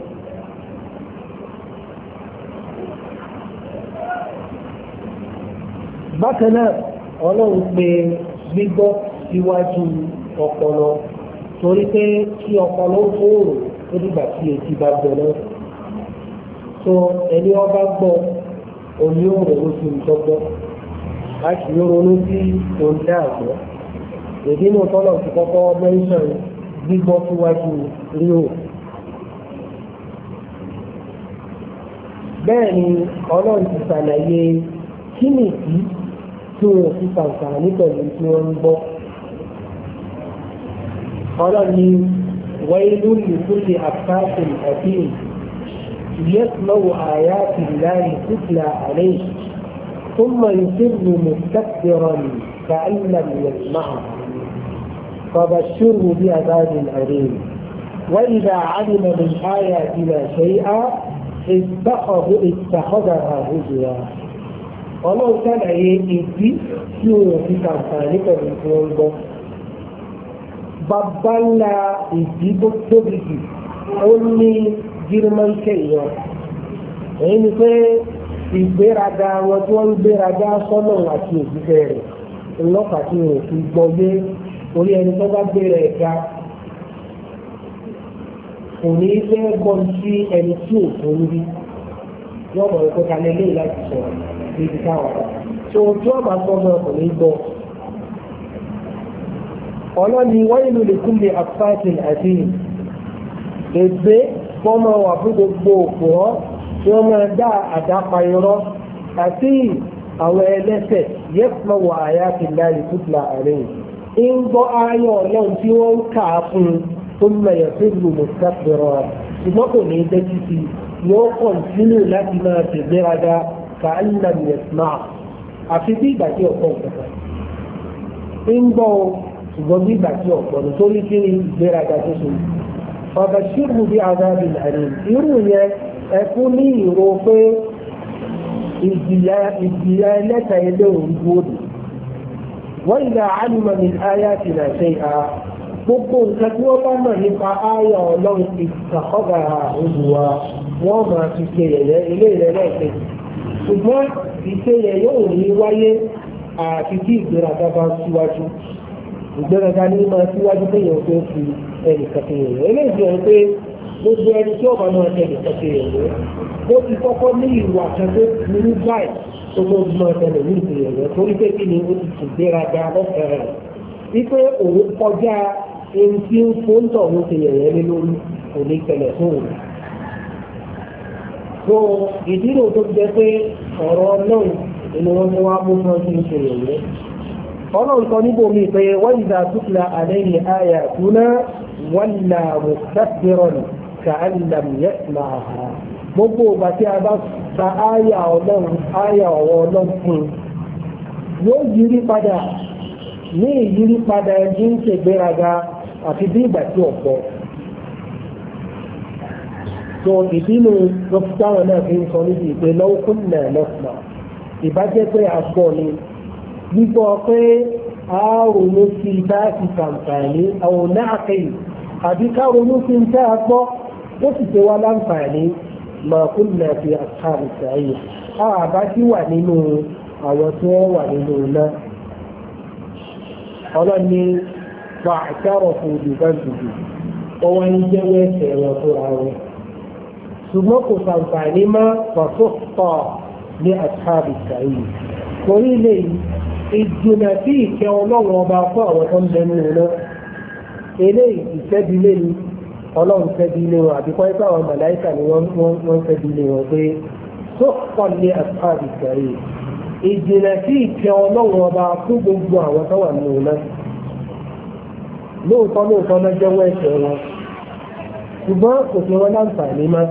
bákan náà ọlọ́run pé gbígbọ́ síwájú ọpọlọ torí pé kí ọpọlọ fòòrò ó dìgbà tí etí bá gbọ́ náà so ẹni ọba gbọ́ oní òòrùn oṣù ìtọ́gbọ́ láti ronú sí ohun tí a gbọ́ èdè náà tọ́lọ̀ ti kọ́kọ́ mẹ́ńsàn gbígbọ́ síwájú ríò. bẹ́ẹ̀ ni ọlọ́run ti ṣàlàyé kí nìdí tí wọn fi ṣàǹfààní pẹ̀lú tí wọ́n ń gbọ́. ọlọ́run ni wáyé lkulli afáàkùn àfihàn يسمع آيات الله تتلى عليه ثم يصر مستكبرا كأن لم يسمعها فبشره بعذاب أليم وإذا علم من آياتنا شيئا اتخذ اتخذها هزوا ọlọ́run ṣàlàyé ìdí tí wọn fi ṣàǹfààní pẹ̀lú tí wọ́n ń gbọ́. bàbá ńlá ìdí tó tóbi jù ó ní gírímọ́ńkẹ́ ìyàn èyí ni pé ìgbéraga wọn tí wọ́n ń gbéraga sọ́nà àti òṣìṣẹ́ rẹ̀ ńlọ́pàá tí wọn fi gbọ́ yé orí ẹni tó bá gbéra ẹ̀ka kò ní fẹ́ gbọ́ sí ẹni tí ò tó ń rí wọ́n mọ̀ pé ká lélẹ́yìn láti sọ̀rọ̀ níbi táwọn ọ̀rọ̀ tí ohun tí wọ́n máa gbọ́ náà kò ní gbọ́. ọlọ́ni wọ́n ìlú lè kún lè àfáàtìn àti ègbé wọ́n máa wà fún gbogbo òpùrọ́ tí wọ́n máa dá àdápa irọ́ àti àwọn ẹlẹ́sẹ̀ yẹ́pọ̀ wà àyà ti láyé fúdùlà àárẹ̀ ń gbọ́ ayọ̀ ọlọ́run tí wọ́n ń kà á fún un tó ń mẹ̀yẹ̀ fún ìlú mùsàkìrọ̀ ṣùgbọ́n kò ní dẹ́jú sí yóò kọ̀ǹtínú láti máa tẹ̀gbéraga ka allam yasma àfi bí ìgbà tí ọ̀pọ̀ nǹkan ń gbọ́ ṣùgbọ́n bí ìgbà tí ọ̀pọ̀ nítorí kí ni ìgbéraga tó ṣe ọba ṣírù bí adábì àárín irú yẹn ẹkún ní ìró pé ìjìyà ìjìyà ẹlẹ́ta ilé òun gbòdì wọ́n ìlà àlùmọ̀ ní ayá ti nà ṣe à gbogbo nǹkan tí wọ́n bá mọ̀ nípa ayá ọlọ́run ìtàkọ́gà olùwà wọ́n máa fi ṣe yẹ̀yẹ́ ilé ìrẹ́lẹ́ ìkejì ṣùgbọ́n ìṣẹ̀yẹ yóò ní wáyé àti tí ìgbéraga bá síwájú ìgbéraga ní máa síwájú pé èèyàn tó fi ẹnì kẹfẹ yẹn eléyìí jẹ́ pé gbogbo ẹni tí ọba náà tẹ̀lé kẹfẹ yẹn ó ti kọ́kọ́ ní ìwà kan tó burú báyìí tó tó máa tẹ̀lé ní ìṣẹ̀yẹ yẹn torí pé kí ni ó ti sì gbéraga lọ́fẹ̀ẹ́ rẹ̀ wípé òun kọjá ẹni tí ń fóńtọ̀ òun ti yẹ̀yẹ́ lé lórí òní tẹ̀lẹ̀ fún òun. so ìdí náà tó jẹ́ pé ọ̀rọ̀ náà ni wọ́n mú wá mú fún ọdún ìṣẹ̀lẹ̀ yẹn. ọlọ́run sọ níbo mi pé wọ́n ìdá tútùlà àlẹ́yìn àyà túná wọ́n là mustakbiran ka'allam yasma'ha. gbogbo ìgbà tí a bá ta àyà ọlọ́run àyà ọ̀wọ́ ọlọ́run fún yóò yírí padà ní ìyírí padà ẹni ń ṣègbéraga àti bí ìgbà tí ọ̀pọ̀. so ìdínú lọ́fíjáwọn náà fi ń sọ níbi ìpè lọ́wọ́ kún náà lọ́sùnà ìbájẹ́ pé a gbọ́ ni gbígbọ́ pé a ronú sí bá ti kàǹfààní àwọn náà kẹ́yìn àbí ká ronú sí ń tẹ́ a gbọ́ ó sì ṣe wá láǹfààní máa kún náà fi àkàrà sàáyé a àbá sí wà nínú àwọn tí wọ́n wà nínú náà. ọlọ́ni wà àkàrọ̀ fún ìdìbàdìbì ọwọ́ ń jẹ́wọ́ ẹ̀sẹ̀ wọn fúnra wọn ṣùgbọ́n kò sàǹfààní má fàṣọ́pọ̀ ní àtàbí sàáyé torí ilé ìjìnà sí ìkẹ́ ọlọ́run ọba fún àwọn tó ń bẹnu náà eléyìí ìṣẹ́bílé ni ọlọ́run ṣẹ́bílé wọn àbíkọ́ ipá àwọn màláìkà ni wọ́n ṣẹ́bílé wọn pé sọ́pọ̀ ní àtàbí sàáyé ìjìnà sí ìkẹ́ ọlọ́run ọba fún gbogbo àwọn tó wà nínú náà lóòótọ́ lóòótọ́ náà jẹ́wọ́ ẹ̀ṣẹ̀ wọn ṣùgbọ́n kò sí wọn láǹfààní má.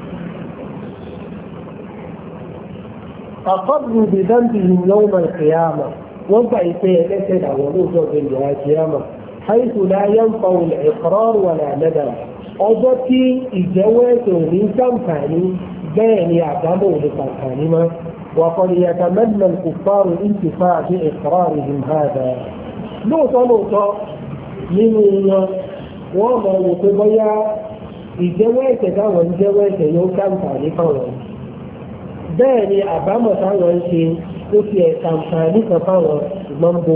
أقروا بذنبهم يوم القيامة وضع سيئة دعوة بالله القيامة حيث لا ينفع الإقرار ولا ندم أضطي إجوات من سنفاني بين يعتبر لسنفاني وقد يتمنى الكفار الانتفاع بإقرارهم هذا لوطا لوطا من وما يقضي إجوات دعوة إجوات يوم سنفاني فوق bẹ́ẹ̀ ni àbámọ̀ táwọn ń ṣe ó fi ẹ̀ka àǹfààní kan fáwọn ṣùgbọ́n ń bo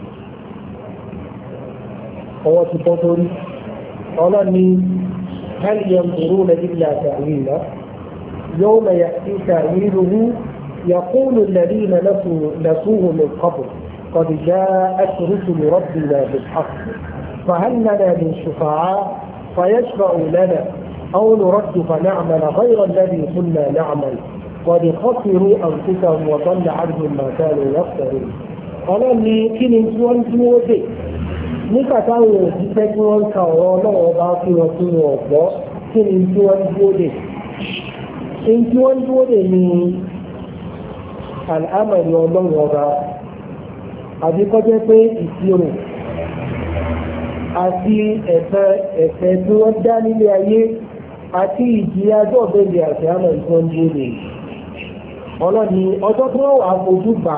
ọwọ́ ti bọ́ sórí ọlọ́ni هل ينظرون إلا تأويله يوم يأتي تأويله يقول الذين نسوه من قبل قد جاءت رسل ربنا بالحق فهل لنا من شفعاء فيشفعوا لنا أو نرد فنعمل غير الذي كنا نعمل قد خسروا أنفسهم وضل عنهم ما كانوا يفترون ọlọ́run ní kí ni tí wọ́n tí wọ́n dé nígbà táwọn òṣìṣẹ́ tí wọ́n ń ka ọ̀rọ̀ ọlọ́wọ́ bá fi wọn fún wọn ọ̀gbọ́ kí ni tí wọ́n dúró dé èyí tí wọ́n dúró dé ní àlámọ̀rí ọlọ́run ọba àbíkọ́jẹ́ pé ìṣirò àti ẹ̀fẹ́ ẹ̀fẹ́ tí wọ́n dá nílé ayé àti ìjìyà ọjọ́ ọ̀bẹ̀lẹ̀ àti àmọ̀ ìtọ́ ń dúró dé ọlọ́ni ọjọ́ tí wọ́n wà fojú bá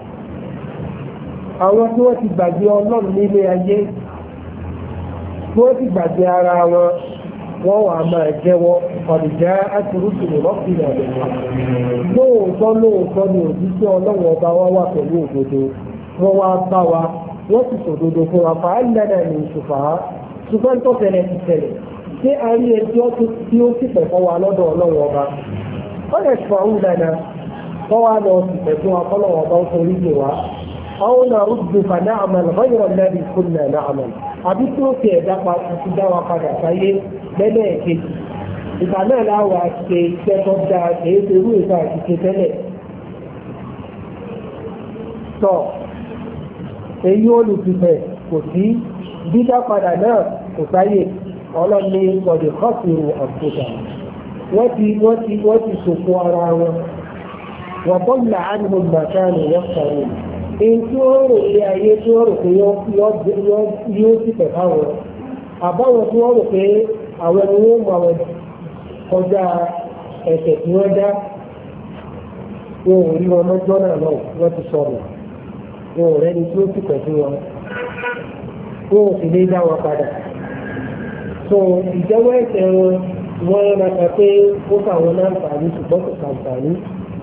àwọn tí wọ́n ti gbàgbé ọlọ́run nílé ayé tí wọ́n ti gbàgbé ara wọn wọ́n wà máa jẹ́wọ́ ọ̀dìjà àtúrúsùn lọ́kùnrin ọ̀dọ̀ lóòótọ́ lóòótọ́ ni òjíṣẹ́ ọlọ́run ọba wa wà pẹ̀lú òdodo wọ́n wá bá wa wọ́n sì sòdodo fún wa fàá ńlẹ́nà ní ìṣùfà ṣùgbọ́n tó tẹ̀lé ti tẹ̀lé ṣé a rí ẹjọ́ tí ó sì pẹ̀ fọ́ wa lọ́dọ̀ ọlọ́run ọba wọ́n lè ṣùfà ń lẹ́nà wọ́n wá lọ sí pẹ̀ fún wa kọ́lọ́run ọba ó torí lè wá àwọn náà ó dùn fà náà àmàlà lọ́yọ̀ lẹ́bi fún náà náà àmàlà àbí tí ó ti ẹ̀dá ti dá wa padà sáyé lẹ́lẹ́ẹ̀kejì ìgbà náà láwà ṣe iṣẹ́ tó dáa èyí tó rú ìfà àti tẹ́lẹ̀ tọ́ èyí olùfìfẹ́ kò sí dídá padà náà kò sáyè ọlọ́ni ọ̀dẹ̀ kọ́sìrò àkókò wọ́n ti wọ́n ti wọ́n ti ṣòfò ara wọn wọ́n bọ́ọ̀lù àánú màkánù wọ́n sọ̀rọ̀ èyí tí wọ́n rò pé ayé tí wọ́n rò pé yóò sì pẹ̀ fáwọn àbáwọn tí wọ́n rò pé àwọn ẹni wọ́n mọ àwọn kọjá ẹ̀sẹ̀ tí wọ́n dá wọn ò rí wọn mọ́jọ́ náà náà wọ́n ti sọ̀rọ̀ wọn ò rẹ́ni tí ó sì pẹ̀lú wọn wọn ò sì lè dá wọn padà so ìjẹ́wọ́ ẹ̀sẹ̀ wọn wọ́n rán aka pé ó fàwọn láǹfààní ṣùgbọ́n kò sàǹfààní.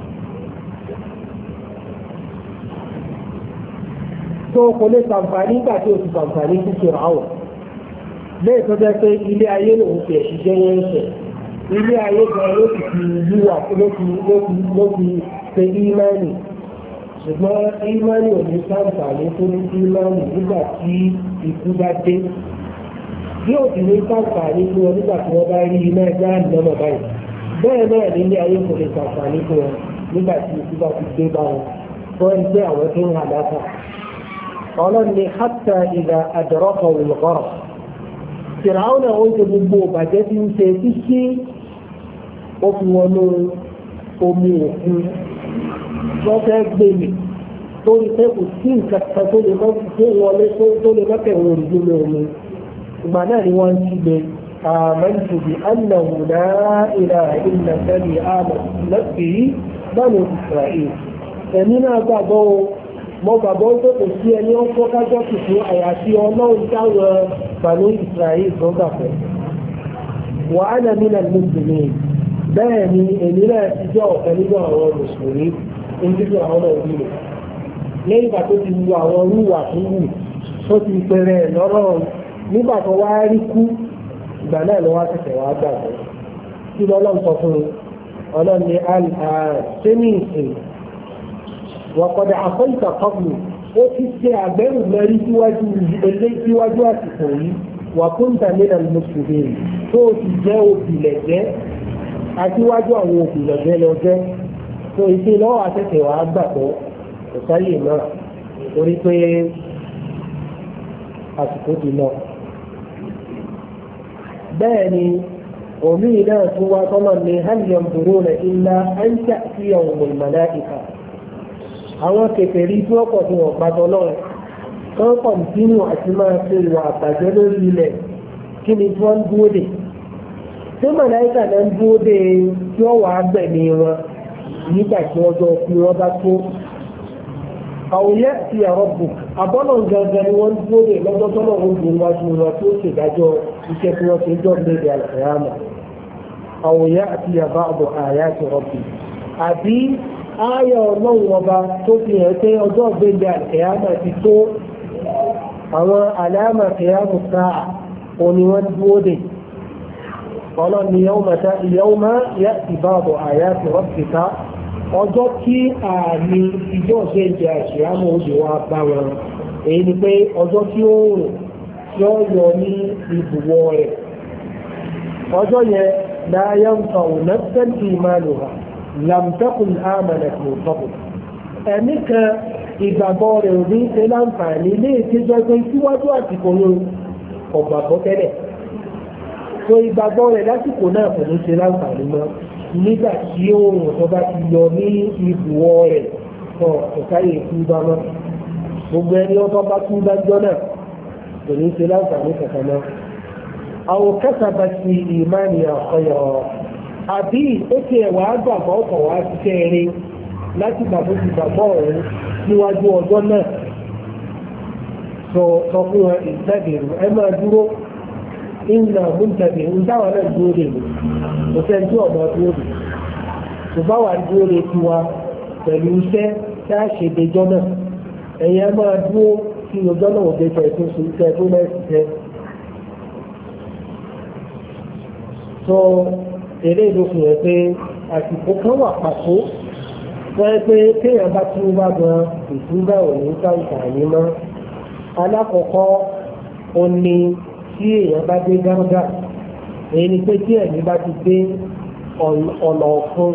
tó kò lè sàǹfààní nígbà tí o ti sàǹfààní sí Fíráùn lẹ́yìn tó jẹ́ pé ilé ayé lòun fi ẹ̀sìn jẹ́ wọ́n ẹ̀sẹ̀ ilé ayé gan ló ti fi yíwà ló fi ló fi ṣe ímánì ṣùgbọ́n ímánì ò ní sàǹfààní fún ímánì nígbà tí ikú bá dé bí ó sì ní sàǹfààní fún wọn nígbà tí wọ́n bá rí iná ẹja lọ́nà báyìí bẹ́ẹ̀ náà ní ilé ayé kò lè sàǹfààní fún wọn nígbà tí ikú bá ti dé bá wọn wọ́n ń gbé àwọn tó ń hà látà ọlọ́ni hátà ìdá àdọ̀rọ̀kọ̀ òlùkọ́rọ̀ Fìràwọn náà ó ń ṣe gbogbo ìbàjẹ́ tí ń ṣe títí ó fi wọnú omi òkun wọ́n fẹ́ gbé mi torí pé kò sí nǹkan kan tó lè mọ́ tó wọlé tó lè mọ́kẹ̀ wọn òrùjú ní omi ìgbà náà ni wọ́n ti gbé آمنت بأنه لا إله إلا الذي آمنت به بنو إسرائيل ẹ̀mínà gbàgbọ́ mo gbàgbọ́ tó kò sí ẹni ó kọ́ kájọ́ kìkú àyàfi ọlọ́run táwọn Banu Israel tó gbà pẹ́. Wa ana mina al-muslimin bẹ́ẹ̀ ni èmi náà ti jẹ́ ọ̀kan nínú àwọn mùsùlùmí níbi àwọn náà rí rẹ̀. Lẹ́yìn ìgbà tó ti wu àwọn rúwà tó wù tó ti pẹ̀rẹ̀ lọ́rọ̀ nígbà tó wá rí kú ìgbà náà ló wá tẹ̀sẹ̀ wá gbàgbọ́. Kí lọ́lọ́run sọ fún un ọlọ́run ní sẹ́mi ìsìn وقد عصيت قبل وتسي عبر مري سواجه اللي سواجه أسفوي وكنت من المسلمين تو تجاو في لجة أسواجه أو في لجة لجة تو إسي لو أتكي وعبكو وصلي ما وريكي أسفوتي ما باني ومينا سوى طمني هل ينظرون إلا أن تأتيهم الملائكة àwọn kèfèrí tí wọ́n pọ̀ tí wọ́n gbàgbọ́ náà wọ́n kọ̀ǹtínú àti máa ṣe ìwà àtàjẹ́ lórí ilẹ̀ kí ni tí wọ́n ń dúró dè tí màláìkà náà ń dúró dè tí wọ́n wà á gbẹ̀mí wọn nígbà tí wọ́n jọ fi wọ́n bá tó àwòyẹ ti àrọ̀ bù àbọ̀nà gangan ni wọ́n ń dúró dè lọ́jọ́ tó náà ń dúró wájú wọn tí ó ṣèdájọ́ iṣẹ́ tí wọ́n ṣe jọ́ lédè àlùfáàmà àwòyẹ àti àbá àbọ̀ àyà ti rọ̀bì àbí ayọ̀ ọlọ́run ọba tó fi hàn pé ọjọ́ ìgbéga àkẹyàmà ti tó àwọn àlàmà àkẹyàmù sáà òní wọ́n dúró dè ọlọ́ni yawma ya'ti ba'du ayati rabbika ọjọ́ tí àmì ìjọ ìgbéga àkẹyàmù òde wa bá wọn èyí ni pé ọjọ́ tí ó rò tí ó yọ ní ibùwọ̀ rẹ̀ ọjọ́ yẹn la yanfa'u nafsan imanuha lam takun amanat min qabl ẹ̀mí kan ìgbàgbọ́ rẹ̀ ò ní ṣe láǹfààní ilé ìtẹ́jọ́ pé síwájú àsìkò yóò ọ̀gbàgbọ́ tẹ́lẹ̀ tó ìgbàgbọ́ rẹ̀ lásìkò náà kò ní ṣe láǹfààní mọ́ nígbà tí oòrùn tó bá ti yọ ní ibùwọ̀ rẹ̀ tó ọ̀káyè kú bá mọ́ gbogbo ẹni ọtọ́ bá kú dájọ́ náà kò ní ṣe láǹfààní kankan mọ́ àwọn kẹsàbà sí ìmánì àkọyọ̀ àbí ó ti ẹ̀wà àgbàgbọ́ ọkọ̀ wá ṣiṣẹ́ eré láti gbàgbọ́ ti gbàgbọ́ ọ̀hún níwájú ọjọ́ náà sọ sọ fún wọn ìtẹ́bìrì ẹ máa dúró ìnà múntẹ̀bìrì ń dáwà náà dúró dè mí kò sẹ́ni tí ọ̀mọ́ dúró dè ṣùgbọ́n wà dúró dè tiwa pẹ̀lú iṣẹ́ tí a ṣe dejọ́ náà ẹ̀yẹ máa dúró kí ọjọ́ náà dé tẹ̀ tó ṣe tẹ̀ tó mẹ́sì jẹ́. sọ eré ìlú fi hàn pé àsìkò kan wà pàtó wọ́n pé kéèyàn bá tún bá gan ìtúbà ò ní káńtàní mọ́. alákọ̀ọ́kọ́ ó ní tí èèyàn bá dé gángá èyí ni pé tí ẹ̀mí bá ti dé ọ̀nà ọ̀fun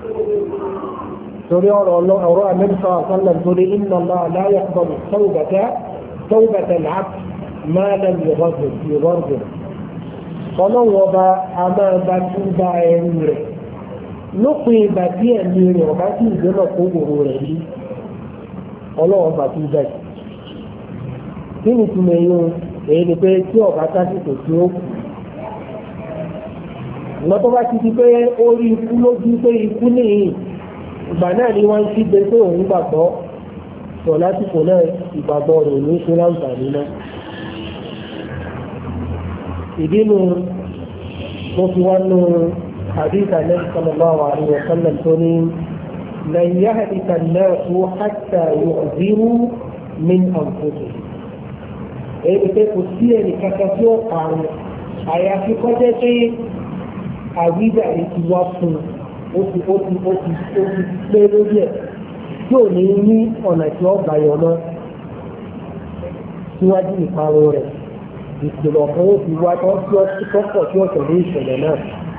torí ọ̀rọ̀ ọ̀rọ̀ amẹ́ríkà àkọlẹ̀ torí iná náà láyé àkọlù tọ́wọ́bẹ̀tẹ̀ láti máa lẹ́nu ìrọ̀rùn ọlọ́run ọba a máa bá tún bá ẹrú rẹ̀ lópin ìgbà tí ẹ̀mí rẹ̀ ọba tí ìgbéná kó wòrò rẹ̀ yí ọlọ́run bá tún bẹ̀. kí ni túmọ̀ yín èyí ni pé tí ọba sásìkò tí ó kù ìgbà tó bá ti di pé ó rí ikú lójú pé ikú nìyí ìgbà náà ni wọ́n ń kígbe pé òun gbàgbọ́ sọ lásìkò náà ìgbàgbọ́ rẹ̀ ní ṣe láǹfààní náà. ìdínú mo fi wá nù حديث النبي صلى الله عليه وسلم توني لن يهلك الناس حتى يعذروا من أنفسهم. èyí pé kò sí ẹnì kankan tí ó parun àyàfi kọjá pé àwíjàre ti wá fún ó ti ó ti ó ti ó ti pé lórí ẹ̀ tí ò ní ní ọ̀nà tí ó gbà yọ̀ náà síwájú ìparun rẹ̀ ìpìlọ̀ kan ó ti wá tọ́pọ̀ tí ó tẹ̀lé ìṣẹ̀lẹ̀ náà.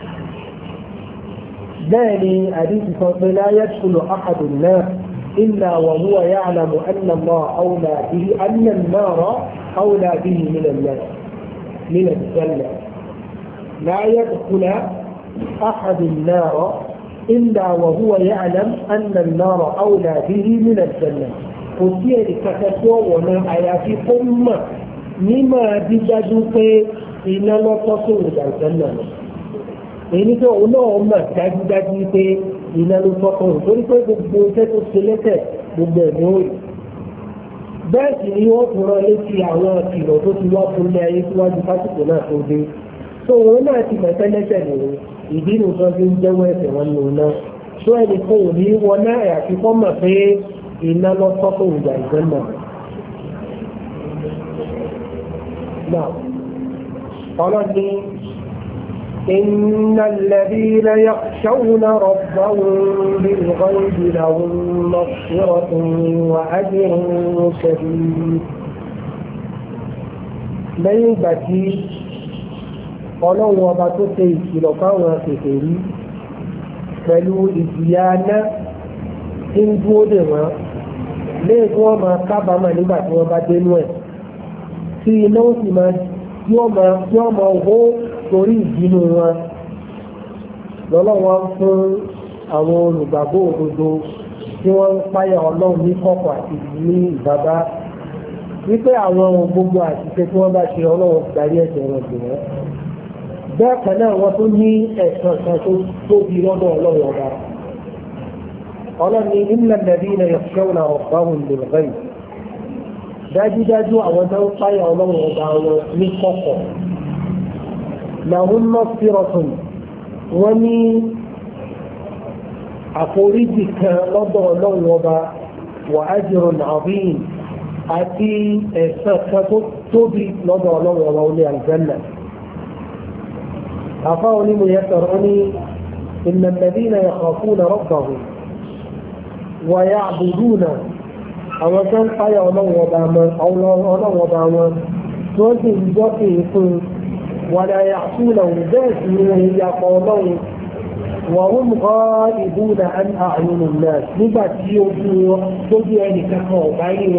باني حديث صلى لا يدخل أحد النار إلا وهو يعلم أن الله أولى به أن النار أولى به من الناس من الجنة لا يدخل أحد النار إلا وهو يعلم أن النار أولى به من الجنة وسير كتسوى وما حياتي أمة مما بجدك إن لا تصور الجنة èyí tó òun náà mọ̀ dájúdájú pé iná ló tọ́kọ̀ rò torí pé gbogbo iṣẹ́ tó ṣe lẹ́sẹ̀ gbogbo ẹ̀mí ó rí. bẹ́ẹ̀ sì ni wọ́n tún rán létí àwọn ìkìlọ̀ tó ti wá fún ilé ayé síwájú pásítọ̀ náà tó dé. tó òun náà ti mẹ̀fẹ́ lẹ́sẹ̀ nìyẹn ìdí nu tó fi ń jẹ́wọ́ ẹ̀sẹ̀ wọn nù náà. tó ẹni kó o ní wọn náà àyàfi kọ́ mọ̀ pé iná ló tọ́kọ̀ ìgbà ìgbẹ́ náà. náà ọlọ́ni إن الذين يخشون ربهم بالغيب لهم مغفرة وأجر كبير lẹ́yìn ìgbà tí ọlọ́run ọba tó ṣe ìkìlọ̀ fáwọn kékeré pẹ̀lú ìjìyà náà tí ń dúró dè wọ́n léè tí wọ́n máa kábàámọ̀ nígbà tí wọ́n bá dénú ẹ̀ tí iná ó sì máa tí wọ́n máa hó torí ìbínú wọn lọ́lọ́wọ́ fún àwọn olùgbàgbọ́ òdodo tí wọ́n ń páyà ọlọ́run ní kọ̀kọ̀ àti ní ìbábá wípé àwọn ohun gbogbo àṣìṣe tí wọ́n bá ṣe ọlọ́run darí ẹ̀ṣẹ̀ wọn jù wọ́n bẹ́ẹ̀ kan náà wọ́n tún ní ẹ̀san kan tó tóbi lọ́dọ̀ ọlọ́run ọba ọlọ́run ní innal ladhina yakhshawna rabbahum bil ghaib dájúdájú àwọn tó ń páyà ọlọ́run ọba wọn ní kọ̀kọ̀ lahum maghfiratun wọ́n ní àforíjì kan lọ́dọ̀ ọlọ́run ọba wa ajrun azim àti ẹ̀san kan tó tóbi lọ́dọ̀ ọlọ́run ọba olè àlùjánnà. àfa onímọ̀ yẹn sọ̀rọ̀ ní inna alladhina yakhafuna rabbahum wa ya'buduna àwọn tó ń páyà ọlọ́run ọba wọn tó ń sì ń jọ́ sí ìfún ولا يعصونه ذات من يقولون وهم غائبون عن أعين الناس نبات يوجو توجي أني كفو بعيني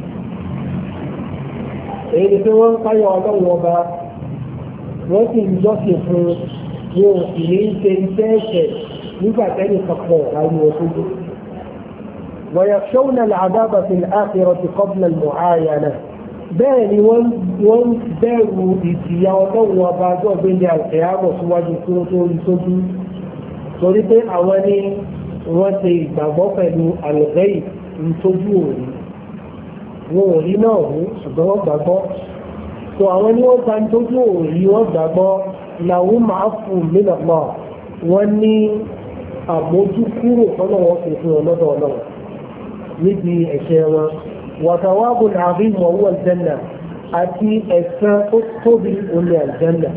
èyí pé wọ́n ń páyọ̀ ọlọ́run ọba wọ́n sì ń jọ́sìn fún wọn ò sì ní ṣe iṣẹ́ ẹ̀ṣẹ̀ nígbà tẹ́lẹ̀ kankan àwọn ọ̀tọ́jú. ويخشون العذاب في الآخرة قبل المعاينة bẹ́ẹ̀ ni wọ́n bẹ̀rù ìjìyà ọlọ́run ọba ọjọ́ ìgbéǹde àìsèyàmọ̀ síwájú tí ó tó rí sójú torí pé àwọn ní wọ́n ṣe ìgbàgbọ́ pẹ̀lú al-ghaib ntójú òní wọn ò rí náà hù ṣùgbọ́n wọ́n gbàgbọ́ tó àwọn ní wọ́n gba ntójú òní wọ́n gbàgbọ́ làwọn máa fún mílíọ̀nù náà wọ́n ní àmójúkúrò tọ́nà wọn fi fún ọ lọ́dọ̀ ọlọ́run níbi ẹ̀ṣẹ̀ wọn wàtàwábù nàbí mọ̀wú àlùjánnà àti ẹ̀san tó tóbi olè àlùjánnà.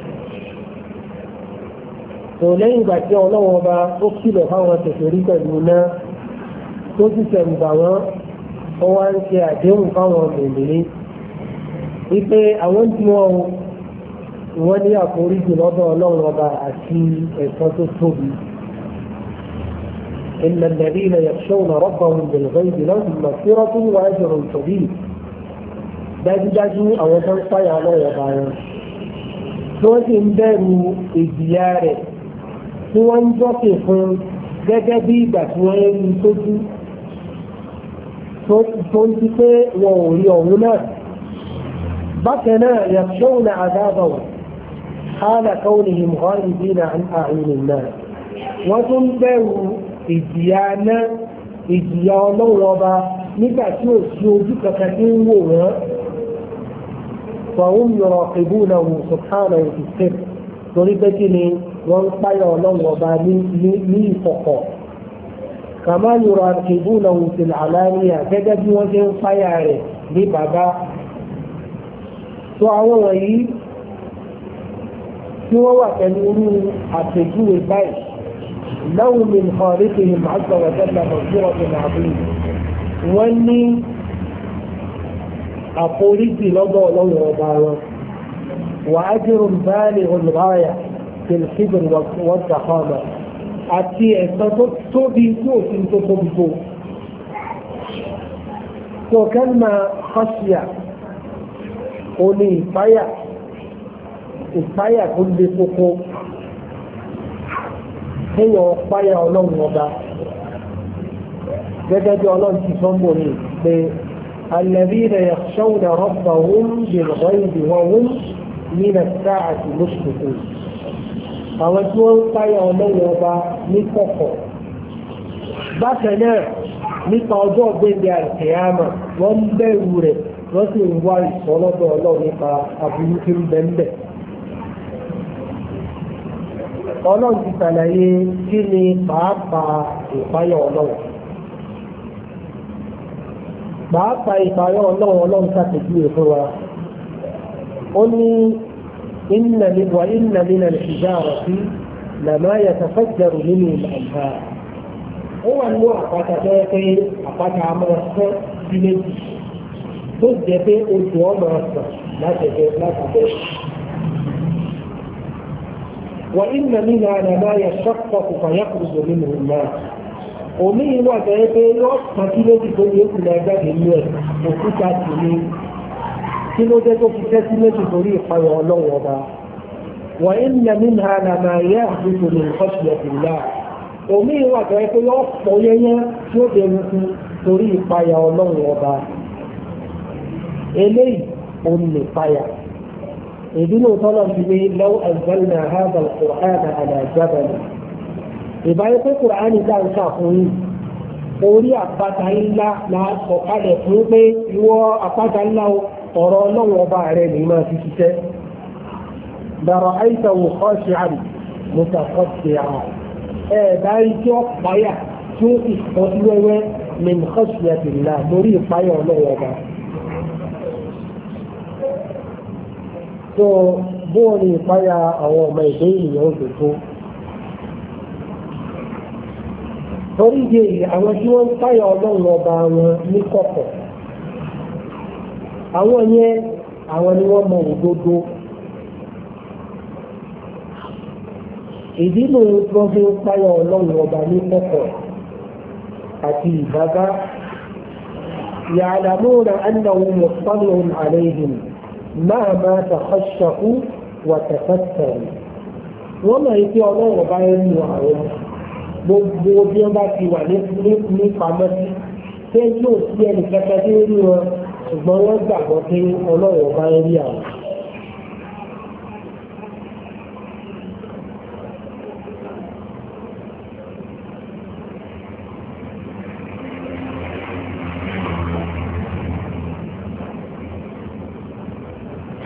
tó lẹ́yìn ìgbà tí ọlọ́run ọba ó kìlọ̀ fáwọn tẹ̀sẹ̀ rí pẹ̀lú náà tó sì tẹ̀rù bà wọ́n ó wá ń ṣe àdéhùn fáwọn mòmìnir wípé àwọn tí wọ́n wọ́n ní àforíjì lọ́dọ̀ ọlọ́run ọba àti ẹ̀san tó tóbi. إن الذين يخشون ربهم بالغيب لهم مغفرة وأجر كبير dájúdájú àwọn tó ń páyà lọ́wọ́ ọba wọn tí wọ́n sì ń bẹ̀rù ìjìyà rẹ̀ tí wọ́n ń jọ́sìn fún gẹ́gẹ́ bí ìgbà tí wọ́n ń rí tójú tó ń di pé wọn ò rí ọ̀hún náà. bákan náà يخشون عذابه حال كونهم غائبين عن أعين الناس wọ́n tún bẹ̀rù ìjìyà náà ìjìyà ọlọ́run ọba nígbà tí ò sí ojú kankan tí ń wò wọ́n fọ̀hún yọ̀rọ̀ ìbúnà wò sùkánà òṣìṣẹ́ torí pé kí ni wọ́n ń páyà ọlọ́run ọba ní ìkọ̀kọ̀ kàmá yọ̀rọ̀ ìbúnà wò sí àlàáníyà gẹ́gẹ́ bí wọ́n ṣe ń páyà rẹ̀ ní bàbá. tó àwọn wọ̀nyí tí wọ́n wà pẹ̀lú irú àpèjúwe báyìí لهم من خالقهم عز وجل مغفرة عظيمة wọ́n ní àforíjì lọ́dọ̀ ọlọ́run ọba wọn وأجر بالغ الغاية في الكبر والضخامة àti ẹ̀san tó tóbi tí ò sí tó tóbi tó. tó kẹ́lìmà khashya ó ní ìpáyà ìpáyà tó lé kókó kéèyàn páyà ọlọ́run ọba gẹ́gẹ́ bí ọlọ́run ti sọ́mbò ní pé الذين يخشون ربهم بالغيب وهم من الساعة مشفقون àwọn tí wọ́n ń páyà ọlọ́run ọba ní kọ̀kọ̀. bákan náà nípa ọjọ́ ọ̀gbẹ́ndẹ̀ àìsèyámà wọ́n ń bẹ̀rù rẹ̀ wọ́n sì ń wá ìsọlọ́dọ̀ ọlọ́run nípa aburú tí ń bẹ ń bẹ. ọlọ́run ti ṣàlàyé kí ni pàápàá ìpáyà ọlọ́run. pàápàá ìpáyà ọlọ́run ọlọ́run ṣàpèjúwe fún wa. ó ní inna wa inna min al-hijarati lama yatafajjaru minhu al-anhar. ó wà nínú àpáta tó yẹ pé àpáta máa fọ́ sí méjì tó jẹ́ pé oṣù ọmọ ọ̀sán láti ẹgbẹ́ láti ẹgbẹ́. وإن منها لما يشقق فيخرج منه الماء omi wà bẹ́ẹ̀ pé yóò kan kí ló ti tó ní oṣù lẹ́gbẹ́ nínú ẹ̀ òkúta sì ni kí ló dé tó fi tẹ́ sí méjì torí ìpayọ̀ ọlọ́wọ́ ọba. وإن منها لما يهبط من خشية الله omi wà bẹ́ẹ̀ pé yóò pọ̀ yẹ́yẹ́ tí ó bẹ̀rù fún torí ìpayọ̀ ọlọ́wọ́ ọba. eléyìí òun lè payà. ìdílé tọ́lọ̀ ti ní لو أنزلنا هذا القرآن على جبل ìbáyé pé kùránì dá ń ṣàfún yìí orí àpáta ńlá la sọ̀kalẹ̀ fún pé ìwọ àpáta ńlá ọ̀rọ̀ ọlọ́run ọba rẹ̀ ní máa fi ṣiṣẹ́ dàrọ̀ àìsàn wò kọ́ ṣe àmì mùsàkọ́ ṣe àmì ẹ̀ẹ̀dá tí ó páyà tí ó sì kọ́ sí wẹ́wẹ́ min khashyatillah lórí ìpáyà ọlọ́run ọba. tó bóò ní ìpáyà àwọn ọmọ ìdé ènìyàn òdòdó. torí ìdí èyí àwọn tí wọ́n ń páyà ọlọ́run ọba wọn ní kọ̀kọ̀ àwọn yẹn àwọn ni wọ́n mọ òdodo. ìdí nù tí wọ́n fi ń páyà ọlọ́run ọba ní kọ̀kọ̀ àti ìbábá يعلمون أنه مطلع عليهم مهما تخشعوا وتفتروا wọ́n mọ̀ pé ọlọ́run ọba ń lu àwọn gbogbo bí wọ́n bá ti wà ní pamọ́ sí pé yóò sí ẹnì kẹta tí ó rí wọn ṣùgbọ́n wọ́n gbàgbọ́ pé ọlọ́run ọba ń rí àwọn.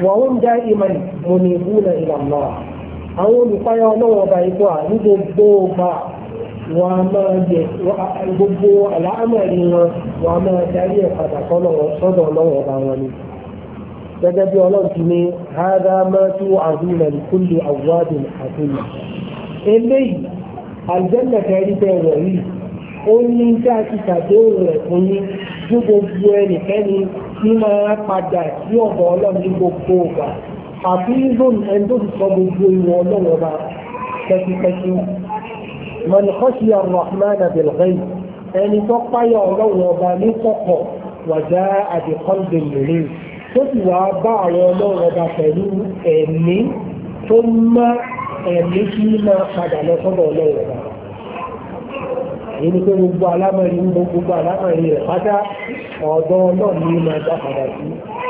وهم دائما منيبون إلى الله àwọn olùpáyà ọlọ́wọ́ ọba ikú à ní gbogbo ọba wọn a máa yẹ gbogbo àlámọ̀rí wọn wọn a máa darí ẹ̀ padà sọ́dọ̀ ọlọ́wọ́ ọba wọn ni. gẹ́gẹ́ bí ọlọ́run ti ní hádá máa tú àdúrà ní kúlẹ̀ àwádìí àdúrà. eléyìí àlùjànnà kẹrí bẹ́ẹ̀ wọ̀ yìí ó ní dá ti tàdéhùn rẹ̀ fún yín fún gbogbo ẹnikẹ́ni tí máa padà sí ọ̀dọ̀ ọlọ́run ní gbogbo ọba. حفيظ عنده صبوه ونوضا كتكتو من خشي الرحمن بالغيب أن تقع ونوضا لتقع وجاء بقلب منيب تتوى باع ونوضا فلو أمي ثم أمي فيما قد على صدى ونوضا èyí pé gbogbo alámọ̀rí ń gbogbo alámọ̀rí rẹ̀ pátá ọ̀dọ̀ náà ní máa dá padà sí.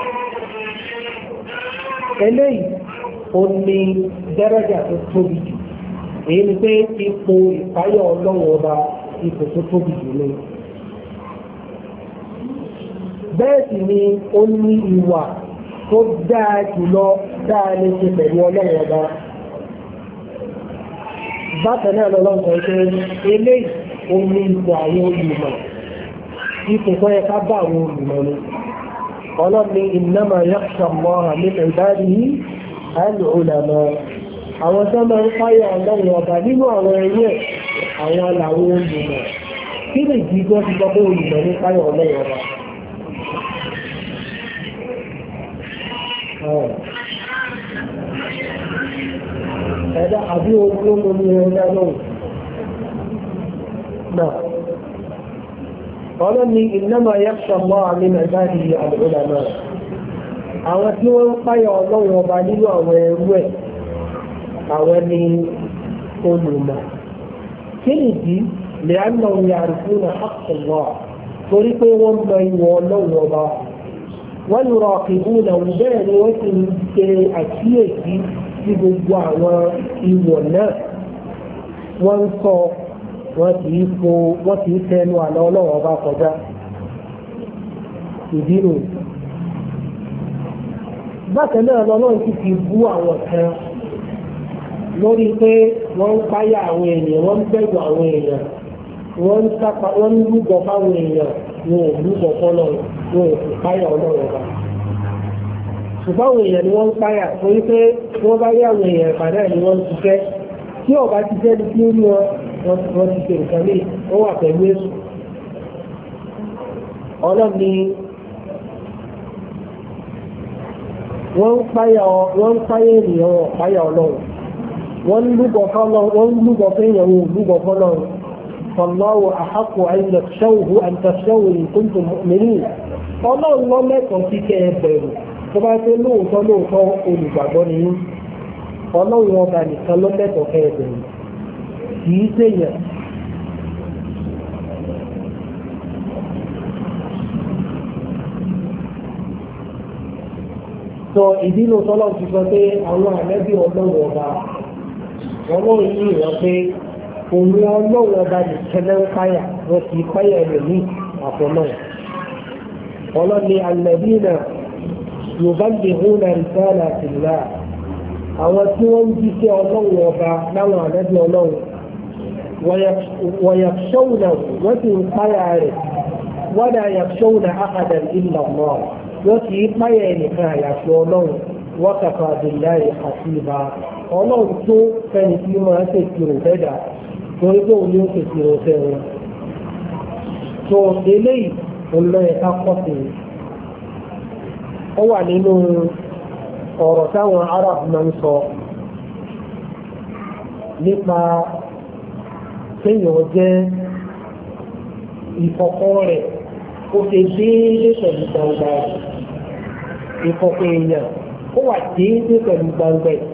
eléyìí ó ní dẹ́rẹ́jà tó tóbi jù èyí ni pé ipò ìpáyọ̀ ọlọ́wọ́ ọba ipò tó tóbi jù ní. bẹ́ẹ̀ sì ni ó ní ìwà tó dáa jùlọ dáa lè ṣe pẹ̀lú ọlọ́wọ́ ọba. bákan náà lọ́lọ́ sọ pé eléyìí ó ní ipò àwọn olùmọ̀ ipò tó yẹ ká bá àwọn olùmọ̀ ni. ọlọ́ni innama yakhsha Allaha min ibadihi al-ulama àwọn tó máa ń fáyà ọlọ́run ọba nínú àwọn ẹ̀yẹ àwọn làwọn olùmọ̀ kí lè jí gbọ́ ti gbọ́ pé olùmọ̀ ní fáyà ọlọ́run ọba. ẹ̀dá àbí olóńgbò ní ẹ̀dá lóhùn náà ọlọ́ni innama yakhsha Allaha min ibadihi al-ulama àwọn tí wọ́n ń páyà ọlọ́run ọba nínú àwọn ẹrú ẹ̀ àwọn ni olùmọ̀ kí nìdí li'annahum ya'rifuna haqqa Allah torí pé wọ́n mọ ìwọ̀ ọlọ́run ọba wọ́n yuraqibuna bẹ́ẹ̀ ni wọ́n ti ń ṣe àkíyèsí sí gbogbo àwọn ìwọ̀ náà wọ́n ń sọ wọ́n ti ń fo wọ́n ti ń tẹnu àná ọlọ́run ọba kọjá ìdí nù. bákan náà lọ́lọ́run ti fi bú àwọn kan lórí pé wọ́n ń páyà àwọn èèyàn wọ́n ń bẹ̀rù àwọn èèyàn wọ́n ń sápa wọ́n ń lúgọ fáwọn èèyàn wọn ò lúgọ fọ́lọ́ wọn ò sì páyà ọlọ́run ọba. ṣùgbọ́n àwọn èèyàn ni wọ́n ń páyà torí pé wọ́n bá rí àwọn èèyàn ìpàdé ni wọ́n ń ṣiṣẹ́ tí ọba ti jẹ́ ní kí ó ní wọn wọ́n ti ṣe nǹkan lé wọ́n wà pẹ̀lú èṣù. ọlọ́ni wọ́n ń páyà wọ́n ń páyà ènìyàn wọn páyà ọlọ́run wọ́n ń lúgọ fọ́lọ́run wọ́n ń lúgọ fẹ́yàn wọn ò lúgọ fọ́lọ́run fọlọ́wọ́ àhákò àìlẹ̀ ṣẹ́wù àǹtàṣẹ́wù ìkúntù mìíràn ọlọ́run lọ lẹ́kọ̀ọ́ sí kẹ́ ẹ bẹ̀rù tó bá ṣe lóòótọ́ lóòótọ́ olùgbàgbọ́ nìyí ọlọ́run ọba nìkan ló lẹ́kọ̀ọ́ kẹ́ ẹ bẹ̀rù kìí ṣèyàn. sọ ìdílé tọ́lọ́ ti sọ pé àwọn àlẹ́bí ọlọ́run ọba ọlọ́run yìí wọ́n pé òun ọlọ́run ọba nìkan lẹ́ ń páyà wọ́n ti páyà ẹlòmíì àfọ̀nà. ọlọ́ni àlẹ́bí náà yuballighuna risalati Allah àwọn tí wọ́n ń jíṣẹ́ ọlọ́run ọba láwọn àlẹ́bí ọlọ́run ويخشونه وفي قياره ولا يخشون أحدا إلا الله وفي قياره يخشونه وكفى بالله حسيبا ọlọ́run tó fẹ́ni tí máa tẹ̀síro fẹ́dà torí pé òun yóò tẹ̀síro fẹ́ràn tó eléyìí olóyè ká kọ́sì ó wà nínú ọ̀rọ̀ táwọn Arab máa ń sọ nípa kéèyàn jẹ́ ìkọ̀kọ̀ rẹ̀ ó ṣe déédé pẹ̀lú gbangba rẹ̀ ìkọ̀kọ̀ èèyàn ó wà déédé pẹ̀lú gbangba rẹ̀.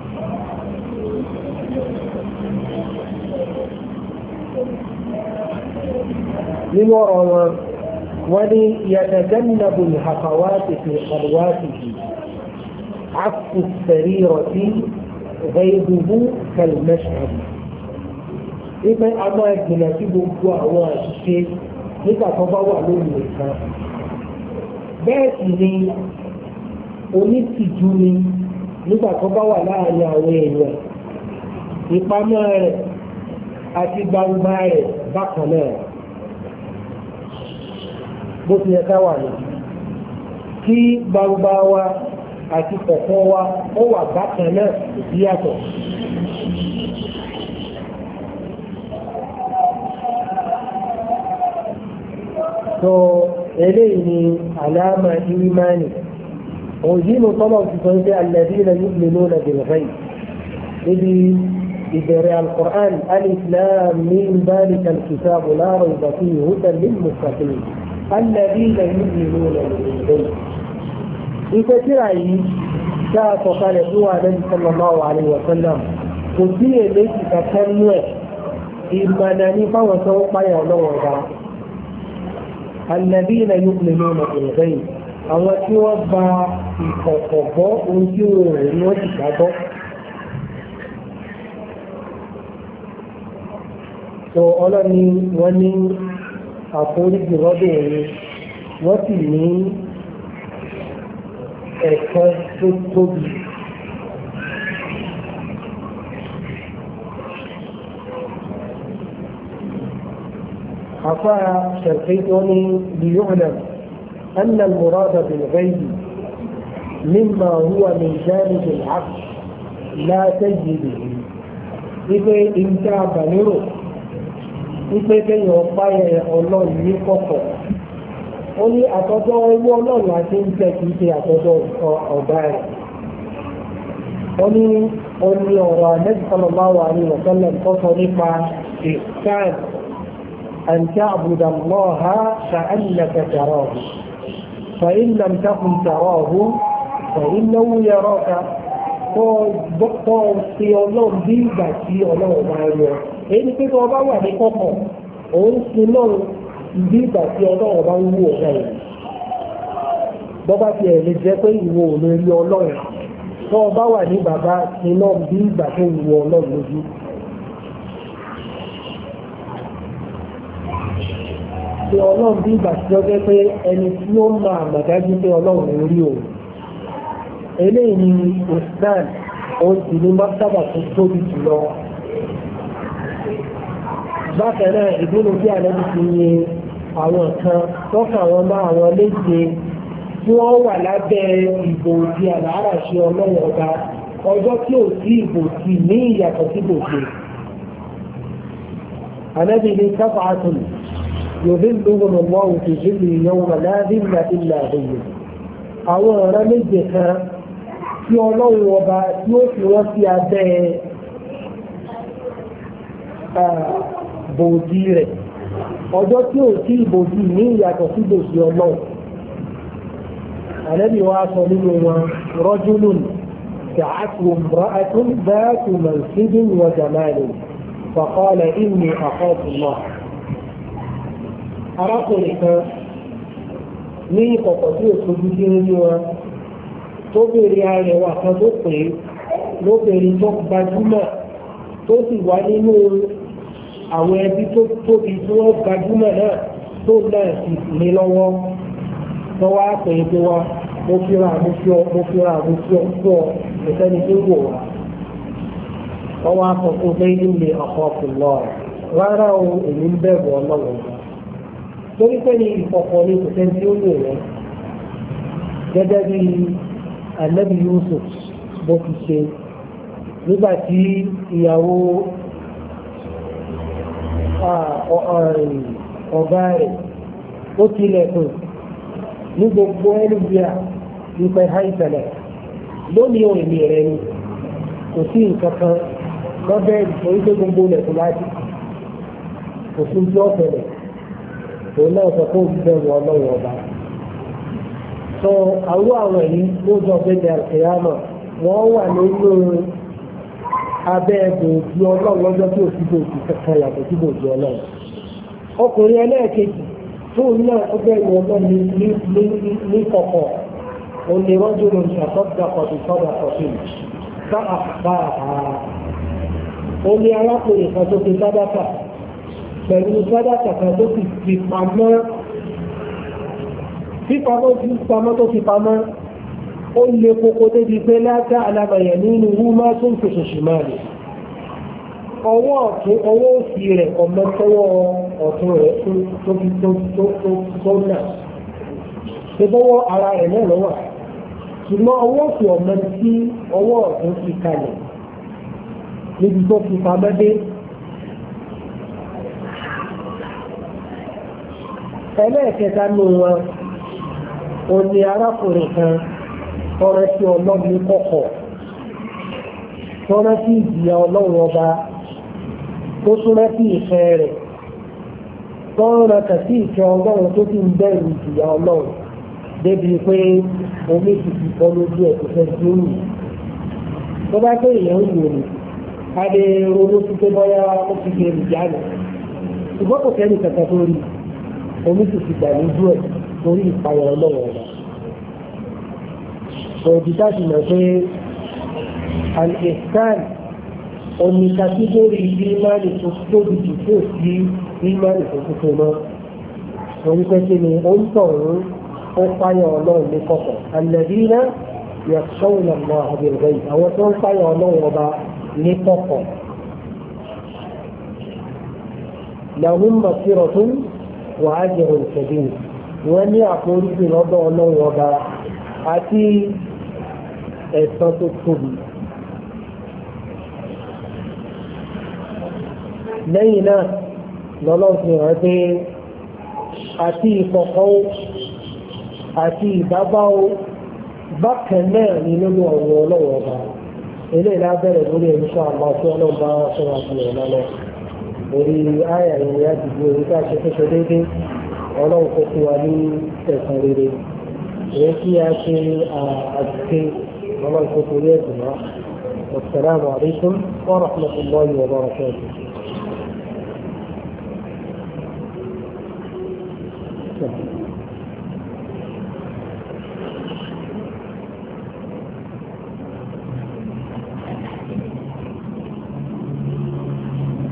nínú ọ̀rọ̀ wọn wọ́n ní yàtàjánàbù ìhàkàwáàtì fi àlùwáàtì yìí àfù sẹ̀ríìrọ̀tì غيظه كالمشهد ìpé a máa jìnà sí gbogbo àwọn àṣìṣe nígbà tó bá wà lórí nìkan bẹ́ẹ̀ sì ni onítìjú ni nígbà tó bá wà láàrin àwọn èèyàn ìpamọ́ rẹ̀ àti gbangba rẹ̀ bákan náà bó ti yẹ ká wà ní kí gbangba wa àti kọ̀kọ̀ wa ó wà bákan náà yàtọ̀. so eléyìí ni àlámà ìmánì òjìnú tọ́lọ̀ ti sọ pé alladhina yu'minuna bil ghaib níbi ìbẹ̀rẹ̀ al-Qur'an alif lam mim dhalika al-kitabu la rayba fihi hudan lil muttaqin alladhina yu'minuna bil ghaib. ìfẹ́ tíra yìí dáa sọ̀kalẹ̀ fún wa Nabi sallallahu alaihi wa sallam kò sí èléjì kankan nú ẹ̀ ìmọ̀nà ní fáwọn tó ń páyà lọ́wọ́ ọba. الذين يؤمنون بالغيب àwọn tí wọ́n gba ìkọ̀kọ̀ gbọ́ ohun tí wọ́n rẹ̀ ni wọ́n ti gbàgbọ́. so ọlọ́ni wọ́n ní àforíjì lọ́dọ̀ òun wọ́n sì ní ẹ̀kọ́ tó tóbi. عطاء شرقيطني ليعلم أن المراد بالغيب مما هو من جانب العقل لا تجده إذا انت بنره إذا كان يوقع الله يقفه ó ní àtọ́jọ́ owó ọlọ́run àti ń jẹ́ kìí ṣe àtọ́jọ́ ọ̀gá rẹ̀. ó ní ó ní ọ̀rọ̀ Ànábì sallallahu alaihi wa sallam tó sọ nípa ìsáàn أن تعبد الله كأنك تراه فإن لم تكن تراه فإنه يراك tó ṣe ọlọ́run bí ìgbà tí ọlọ́run máa rí ọ. èyí pé tó bá wà ní kọ̀kọ̀ òun ṣe lọ́run bí ìgbà tí ọlọ́run bá ń wú ọ̀gá yìí. bọ́bá ti ẹ̀ lè jẹ́ pé ìwọ ò lè rí ọlọ́run tó bá wà ní bàbá ṣe lọ́run bí ìgbà tó wù ọlọ́run lójú. pé ọlọ́run bí ìgbà tí ó jẹ́ pé ẹni tí ó máa màdájú pé ọlọ́run ń rí òun. eléyìí ni islam ó sì ní mọ́tàbà tó tóbi jùlọ. bákan náà ìdúró bí àlejò ti yin àwọn kan tọ́ka wọn bá àwọn méje tí wọ́n wà lábẹ́ ìbò ti àlàárà ṣe ọlọ́run ọba ọjọ́ tí ò sí ìbò ti ní ìyàtọ̀ sí bòṣe. àlejò ní sáfàátùn يظلهم الله في ظله يوم لا ظل إلا ظله. àwọn ọ̀rọ̀ méje kan tí ọlọ́run ọba tí ó fi wọ́n sí abẹ́ bòdì rẹ̀ ọjọ́ tí ò sí ìbòdì ní ìyàtọ̀ sí bòdì ọlọ́run. àlẹ́bí wa sọ nínú wọn rajulun da'athu imra'atun dhatu mansibin wa jamalin faqala inni akhafu Allah. arákùnrin kan ní ìkọ̀kọ̀ tí òṣojú tí ń rí wọn tó béèrè arẹwà kan tó pè é lóbìnrin tó gbajúmọ̀ tó sì wá nínú àwọn ẹbí tó tóbi tí wọ́n gbajúmọ̀ náà tó náà sì ní lọ́wọ́ tó wá pè é pé wá mo fira mo fi ọ mo fira mo fi ọ fún ọ ìfẹ́ni tó wò wá wọ́n wá sọ fún pé ilé ọkọ̀ ọ̀pọ̀lọ́ rárá o èmi ń bẹ̀rù ọlọ́run torí pé ní ìkọ̀kọ̀ ní kò tẹ́ntí ó lè rẹ̀ gẹ́gẹ́ bí Ànábì Yusuf bó fi ṣe nígbà tí ìyàwó ọ̀gá rẹ̀ ó tilẹ̀kùn ní gbogbo ẹni bíà nípa ìhàìsẹ̀lẹ̀ lónìí òun èmi rẹ̀ ni kò sí nǹkan kan lọ́bẹ̀ orí pé gbogbo ilẹ̀kùn láti kò sí ojú ọ̀fẹ́lẹ̀ òun náà sọ pé òun bẹ̀rù ọlọ́run ọba. sọ àwọn àwọn yìí ló jọ bẹ́ẹ̀ àkèyàmọ̀ wọ́n wà nínú abẹ́ bòòjì ọlọ́run lọ́jọ́ tí ò sí bòòjì kankan yàtọ̀ sí bòòjì ọlọ́run. ọkùnrin ẹlẹ́ẹ̀kejì tóun náà ó bẹ̀rù ọlọ́run ní kọ̀kọ̀ òun ni wọ́n jòrò ìṣàkọ́dà kọ̀tù sọ́dà kọ̀tù ká àpá àhà. ó ní arákùnrin kan tó fi sádàkà pẹ̀lú sádàkà kan tó fi fi pamọ́ fífamọ́ fi pamọ́ tó fi pamọ́ ó lè kókó débi pé láta alábàyẹ̀ nínú wúmá tó ń fèsì ṣìmáàlì ọwọ́ ọ̀tún ọwọ́ òsì rẹ̀ ọmọ tọwọ́ ọ̀tún rẹ̀ tó fi tó náà ṣe bọ́wọ́ ara rẹ̀ náà lọ́wọ́ ṣùgbọ́n ọwọ́ òsì ọmọ tí ọwọ́ ọ̀tún fi kalẹ̀ níbi tó fi pamọ́ dé. ẹlẹ́ẹ̀kẹta nù wọn ò ní arákùnrin kan tọrẹ sí ọlọ́run ní kọ̀kọ̀ tọrẹ sí ìjìyà ọlọ́run ọba tó súnmọ́ sí ìfẹ́ rẹ̀ tọrẹ kàtí ìfẹ́ ọlọ́run tó ti ń bẹ̀rù ìjìyà ọlọ́run débi pé omi ti fi bọ́ lójú ẹ̀ tó fẹ́ sí òun tó bá pé èèyàn ń wò ní adé ronú sí pé bọ́yá ó ti fi èrì jáde ṣùgbọ́n kò kẹ́ni kankan tó rí omi ti fi gbà lójú ẹ̀ torí ìpayà ọlọ́run ọba. òbí dájú mọ̀ pé al-ihsan omi kàtígórì ìmáàlì tó tóbi jù tó sí ìmáàlì tó tuntun náà orí pẹ́kẹ́ ni ó ń tọ̀rún ó páyà ọlọ́run ní kọ̀kọ̀ alladhina yakhshawna Allaha bil-ghayb àwọn tó ń páyà ọlọ́run ọba ní kọ̀kọ̀ lahum maghfiratun wa ajrun kabir wọ́n ní àforíjì lọ́dọ̀ ọlọ́run ọba àti ẹ̀san tó tóbi. lẹ́yìn náà lọ́lọ́ fi hàn pé àti ìkọ̀kọ̀ àti ìdábáwó bákan náà ní nínú ọ̀rọ̀ ọlọ́run ọba eléyìí lábẹ́rẹ̀ lórí ẹ̀míṣọ́ àmọ́ tí ọlọ́run bá sọ̀rọ̀ àti ọ̀nà lọ orí ayà ìrìn àdìgbò orí tá a ṣe tó ṣe déédéé ọlọ́run kò fún wa ní ẹ̀san rere èyí tí a ṣe àṣìṣe ọlọ́run kò torí ẹ̀sìn náà. والسلام عليكم ورحمة الله وبركاته.